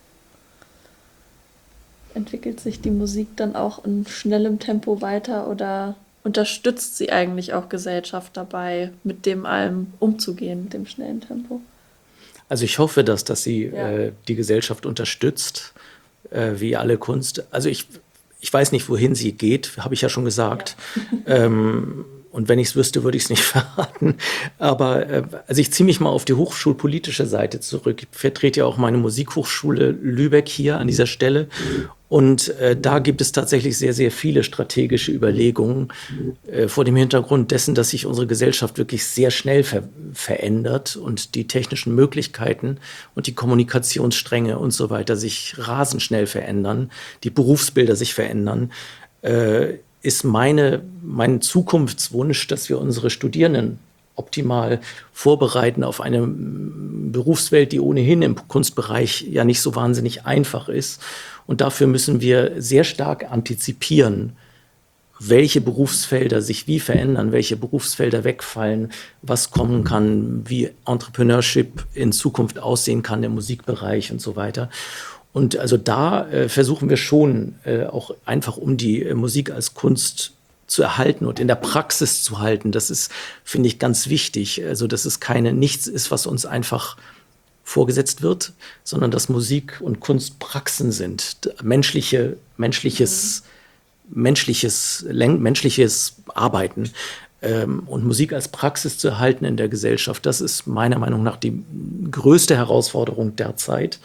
Entwickelt sich die Musik dann auch in schnellem Tempo weiter oder unterstützt sie eigentlich auch Gesellschaft dabei, mit dem allem umzugehen, mit dem schnellen Tempo? Also ich hoffe, dass sie Ja. die Gesellschaft unterstützt, wie alle Kunst. Also ich weiß nicht, wohin sie geht, habe ich ja schon gesagt. Ja. Und wenn ich es wüsste, würde ich es nicht verraten. Aber also ich ziehe mich mal auf die hochschulpolitische Seite zurück. Ich vertrete ja auch meine Musikhochschule Lübeck hier an dieser Stelle. Und da gibt es tatsächlich sehr, sehr viele strategische Überlegungen vor dem Hintergrund dessen, dass sich unsere Gesellschaft wirklich sehr schnell verändert und die technischen Möglichkeiten und die Kommunikationsstränge und so weiter sich rasend schnell verändern, die Berufsbilder sich verändern. Ist mein Zukunftswunsch, dass wir unsere Studierenden optimal vorbereiten auf eine Berufswelt, die ohnehin im Kunstbereich ja nicht so wahnsinnig einfach ist. Und dafür müssen wir sehr stark antizipieren, welche Berufsfelder sich wie verändern, welche Berufsfelder wegfallen, was kommen kann, wie Entrepreneurship in Zukunft aussehen kann im Musikbereich und so weiter. Und also da versuchen wir schon auch einfach, um die Musik als Kunst zu erhalten und in der Praxis zu halten. Das ist, finde ich, ganz wichtig. Also dass es nichts ist, was uns einfach vorgesetzt wird, sondern dass Musik und Kunst Praxen sind, menschliches Arbeiten. Und Musik als Praxis zu erhalten in der Gesellschaft, das ist meiner Meinung nach die größte Herausforderung derzeit.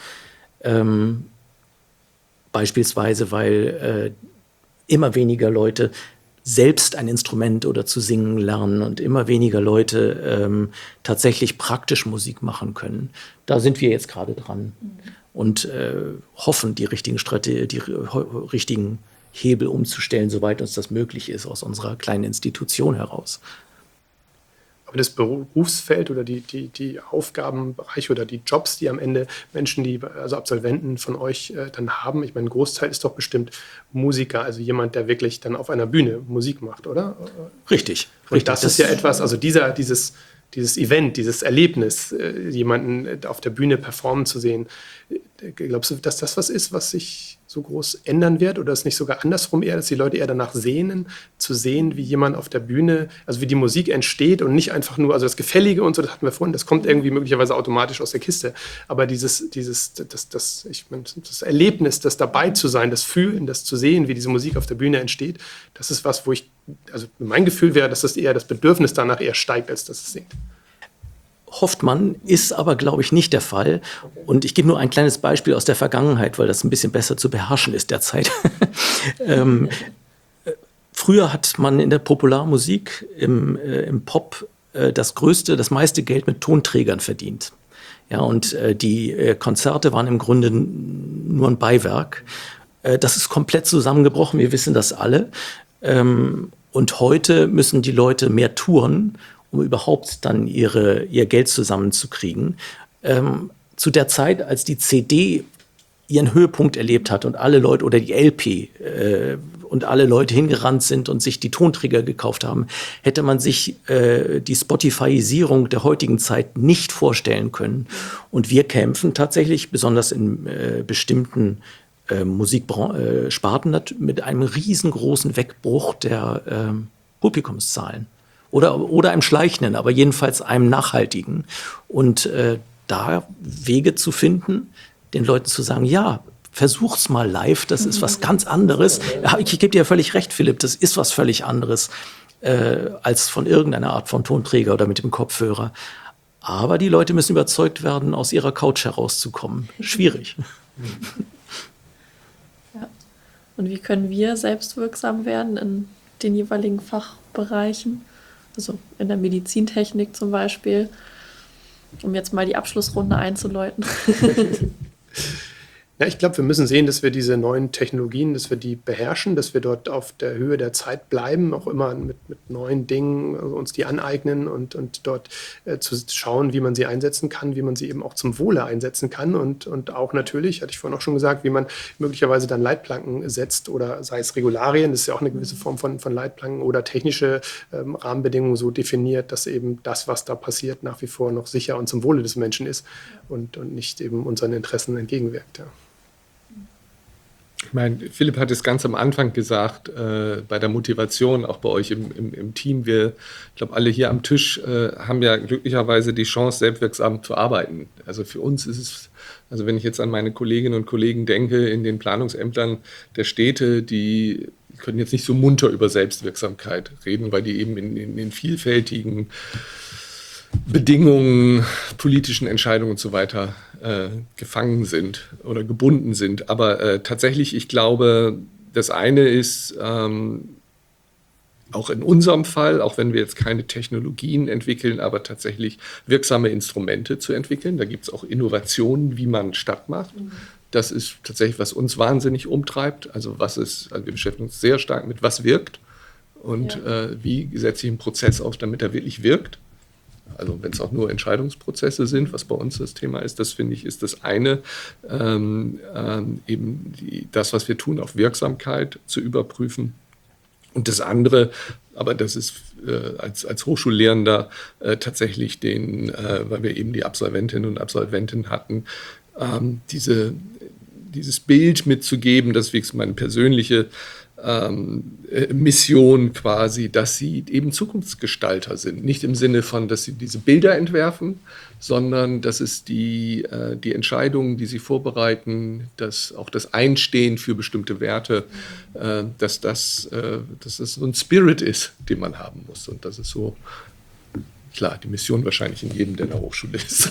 Beispielsweise, weil immer weniger Leute selbst ein Instrument oder zu singen lernen und immer weniger Leute tatsächlich praktisch Musik machen können. Da sind wir jetzt gerade dran und hoffen, die richtigen Hebel umzustellen, soweit uns das möglich ist, aus unserer kleinen Institution heraus. Aber das Berufsfeld oder die Aufgabenbereiche oder die Jobs, die am Ende Menschen, also Absolventen von euch dann haben, ich meine, ein Großteil ist doch bestimmt Musiker, also jemand, der wirklich dann auf einer Bühne Musik macht, oder? Richtig. Und das ist ja etwas, also dieses Event, dieses Erlebnis, jemanden auf der Bühne performen zu sehen, Glaubst du, dass das was ist, was sich so groß ändern wird oder ist nicht sogar andersrum eher, dass die Leute eher danach sehnen, zu sehen, wie jemand auf der Bühne, also wie die Musik entsteht und nicht einfach nur, also das Gefällige und so, das hatten wir vorhin, das kommt irgendwie möglicherweise automatisch aus der Kiste, aber das Erlebnis, das dabei zu sein, das Fühlen, das zu sehen, wie diese Musik auf der Bühne entsteht, das ist was, also mein Gefühl wäre, dass das eher das Bedürfnis danach eher steigt, als dass es sinkt. Hofft man, ist aber, glaube ich, nicht der Fall. Und ich gebe nur ein kleines Beispiel aus der Vergangenheit, weil das ein bisschen besser zu beherrschen ist derzeit. Früher hat man in der Popularmusik, im Pop, das meiste Geld mit Tonträgern verdient. Ja, und die Konzerte waren im Grunde nur ein Beiwerk. Das ist komplett zusammengebrochen, wir wissen das alle. Und heute müssen die Leute mehr touren, um überhaupt dann ihr Geld zusammenzukriegen. Zu der Zeit, als die CD ihren Höhepunkt erlebt hat und alle Leute oder die LP und alle Leute hingerannt sind und sich die Tonträger gekauft haben, hätte man sich die Spotifyisierung der heutigen Zeit nicht vorstellen können. Und wir kämpfen tatsächlich, besonders in bestimmten Musiksparten, mit einem riesengroßen Wegbruch der Publikumszahlen. Oder einem schleichenden, aber jedenfalls einem nachhaltigen. Und da Wege zu finden, den Leuten zu sagen, ja, versuch's mal live, das ist was ganz anderes. Ich gebe dir völlig recht, Philipp, das ist was völlig anderes als von irgendeiner Art von Tonträger oder mit dem Kopfhörer. Aber die Leute müssen überzeugt werden, aus ihrer Couch herauszukommen. Schwierig. Ja. Und wie können wir selbstwirksam werden in den jeweiligen Fachbereichen? Also in der Medizintechnik zum Beispiel, um jetzt mal die Abschlussrunde einzuläuten. Ja, ich glaube, wir müssen sehen, dass wir diese neuen Technologien, dass wir die beherrschen, dass wir dort auf der Höhe der Zeit bleiben, auch immer mit neuen Dingen uns die aneignen und dort zu schauen, wie man sie einsetzen kann, wie man sie eben auch zum Wohle einsetzen kann und auch natürlich, hatte ich vorhin auch schon gesagt, wie man möglicherweise dann Leitplanken setzt oder sei es Regularien, das ist ja auch eine gewisse Form von Leitplanken oder technische Rahmenbedingungen so definiert, dass eben das, was da passiert, nach wie vor noch sicher und zum Wohle des Menschen ist und nicht eben unseren Interessen entgegenwirkt. Ja. Ich meine, Philipp hat es ganz am Anfang gesagt, bei der Motivation, auch bei euch im Team. Ich glaube, alle hier am Tisch haben ja glücklicherweise die Chance, selbstwirksam zu arbeiten. Also für uns ist es, also wenn ich jetzt an meine Kolleginnen und Kollegen denke, in den Planungsämtern der Städte, die können jetzt nicht so munter über Selbstwirksamkeit reden, weil die eben in den vielfältigen Bedingungen, politischen Entscheidungen und so weiter gefangen sind oder gebunden sind. Aber tatsächlich, ich glaube, das eine ist, auch in unserem Fall, auch wenn wir jetzt keine Technologien entwickeln, aber tatsächlich wirksame Instrumente zu entwickeln. Da gibt es auch Innovationen, wie man Stadt macht. Das ist tatsächlich, was uns wahnsinnig umtreibt. Also wir beschäftigen uns sehr stark mit, was wirkt und wie setze ich einen Prozess auf, damit er wirklich wirkt. Also wenn es auch nur Entscheidungsprozesse sind, was bei uns das Thema ist, das finde ich, ist das eine, eben das, was wir tun, auf Wirksamkeit zu überprüfen. Und das andere, aber das ist als Hochschullehrender tatsächlich weil wir eben die Absolventinnen und Absolventen hatten, dieses Bild mitzugeben, das ist meine persönliche Mission quasi, dass sie eben Zukunftsgestalter sind. Nicht im Sinne von, dass sie diese Bilder entwerfen, sondern dass es die Entscheidungen, die sie vorbereiten, auch das Einstehen für bestimmte Werte, dass das so ein Spirit ist, den man haben muss. Und das ist so, klar, die Mission wahrscheinlich in jedem, der in der Hochschule ist.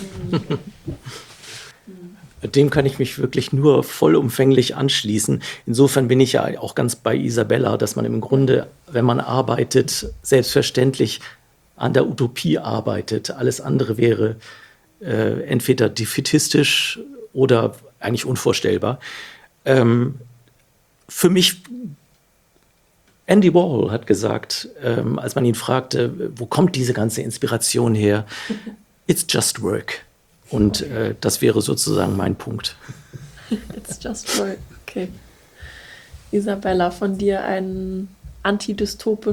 Dem kann ich mich wirklich nur vollumfänglich anschließen. Insofern bin ich ja auch ganz bei Isabella, dass man im Grunde, wenn man arbeitet, selbstverständlich an der Utopie arbeitet. Alles andere wäre entweder defätistisch oder eigentlich unvorstellbar. Für mich, Andy Warhol hat gesagt, als man ihn fragte, wo kommt diese ganze Inspiration her? It's just work. Und das wäre sozusagen mein Punkt. It's just work, okay. Isabella, von dir einen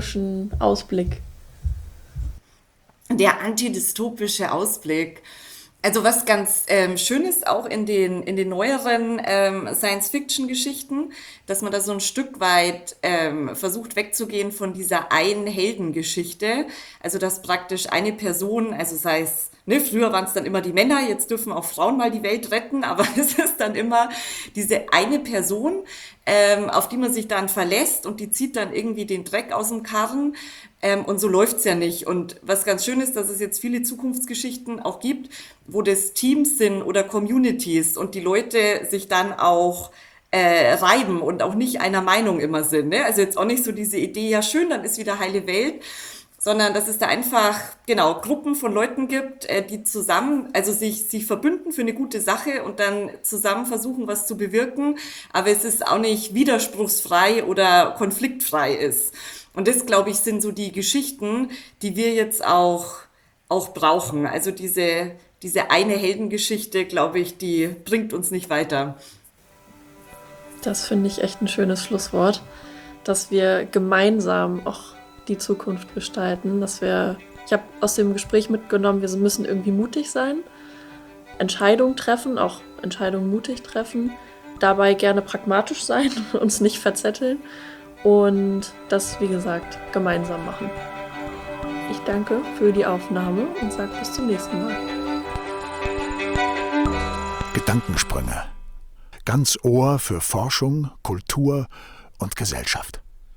antidystopischen Ausblick. Der antidystopische Ausblick. Also was ganz schön ist auch in den neueren Science-Fiction-Geschichten, dass man da so ein Stück weit versucht wegzugehen von dieser einen Heldengeschichte. Also dass praktisch eine Person, also sei es, ne, früher waren es dann immer die Männer, jetzt dürfen auch Frauen mal die Welt retten, aber es ist dann immer diese eine Person, auf die man sich dann verlässt und die zieht dann irgendwie den Dreck aus dem Karren. Und so läuft's ja nicht. Und was ganz schön ist, dass es jetzt viele Zukunftsgeschichten auch gibt, wo das Teams sind oder Communities und die Leute sich dann auch reiben und auch nicht einer Meinung immer sind. Ne? Also jetzt auch nicht so diese Idee, ja schön, dann ist wieder heile Welt, sondern dass es da einfach, genau, Gruppen von Leuten gibt, die zusammen, also sich verbünden für eine gute Sache und dann zusammen versuchen, was zu bewirken, aber es ist auch nicht widerspruchsfrei oder konfliktfrei ist. Und das, glaube ich, sind so die Geschichten, die wir jetzt auch brauchen. Also diese eine Heldengeschichte, glaube ich, die bringt uns nicht weiter. Das finde ich echt ein schönes Schlusswort, dass wir gemeinsam auch die Zukunft gestalten. Ich habe aus dem Gespräch mitgenommen, wir müssen irgendwie mutig sein, Entscheidungen treffen, auch Entscheidungen mutig treffen, dabei gerne pragmatisch sein, uns nicht verzetteln und das, wie gesagt, gemeinsam machen. Ich danke für die Aufnahme und sage bis zum nächsten Mal. Gedankensprünge. Ganz Ohr für Forschung, Kultur und Gesellschaft.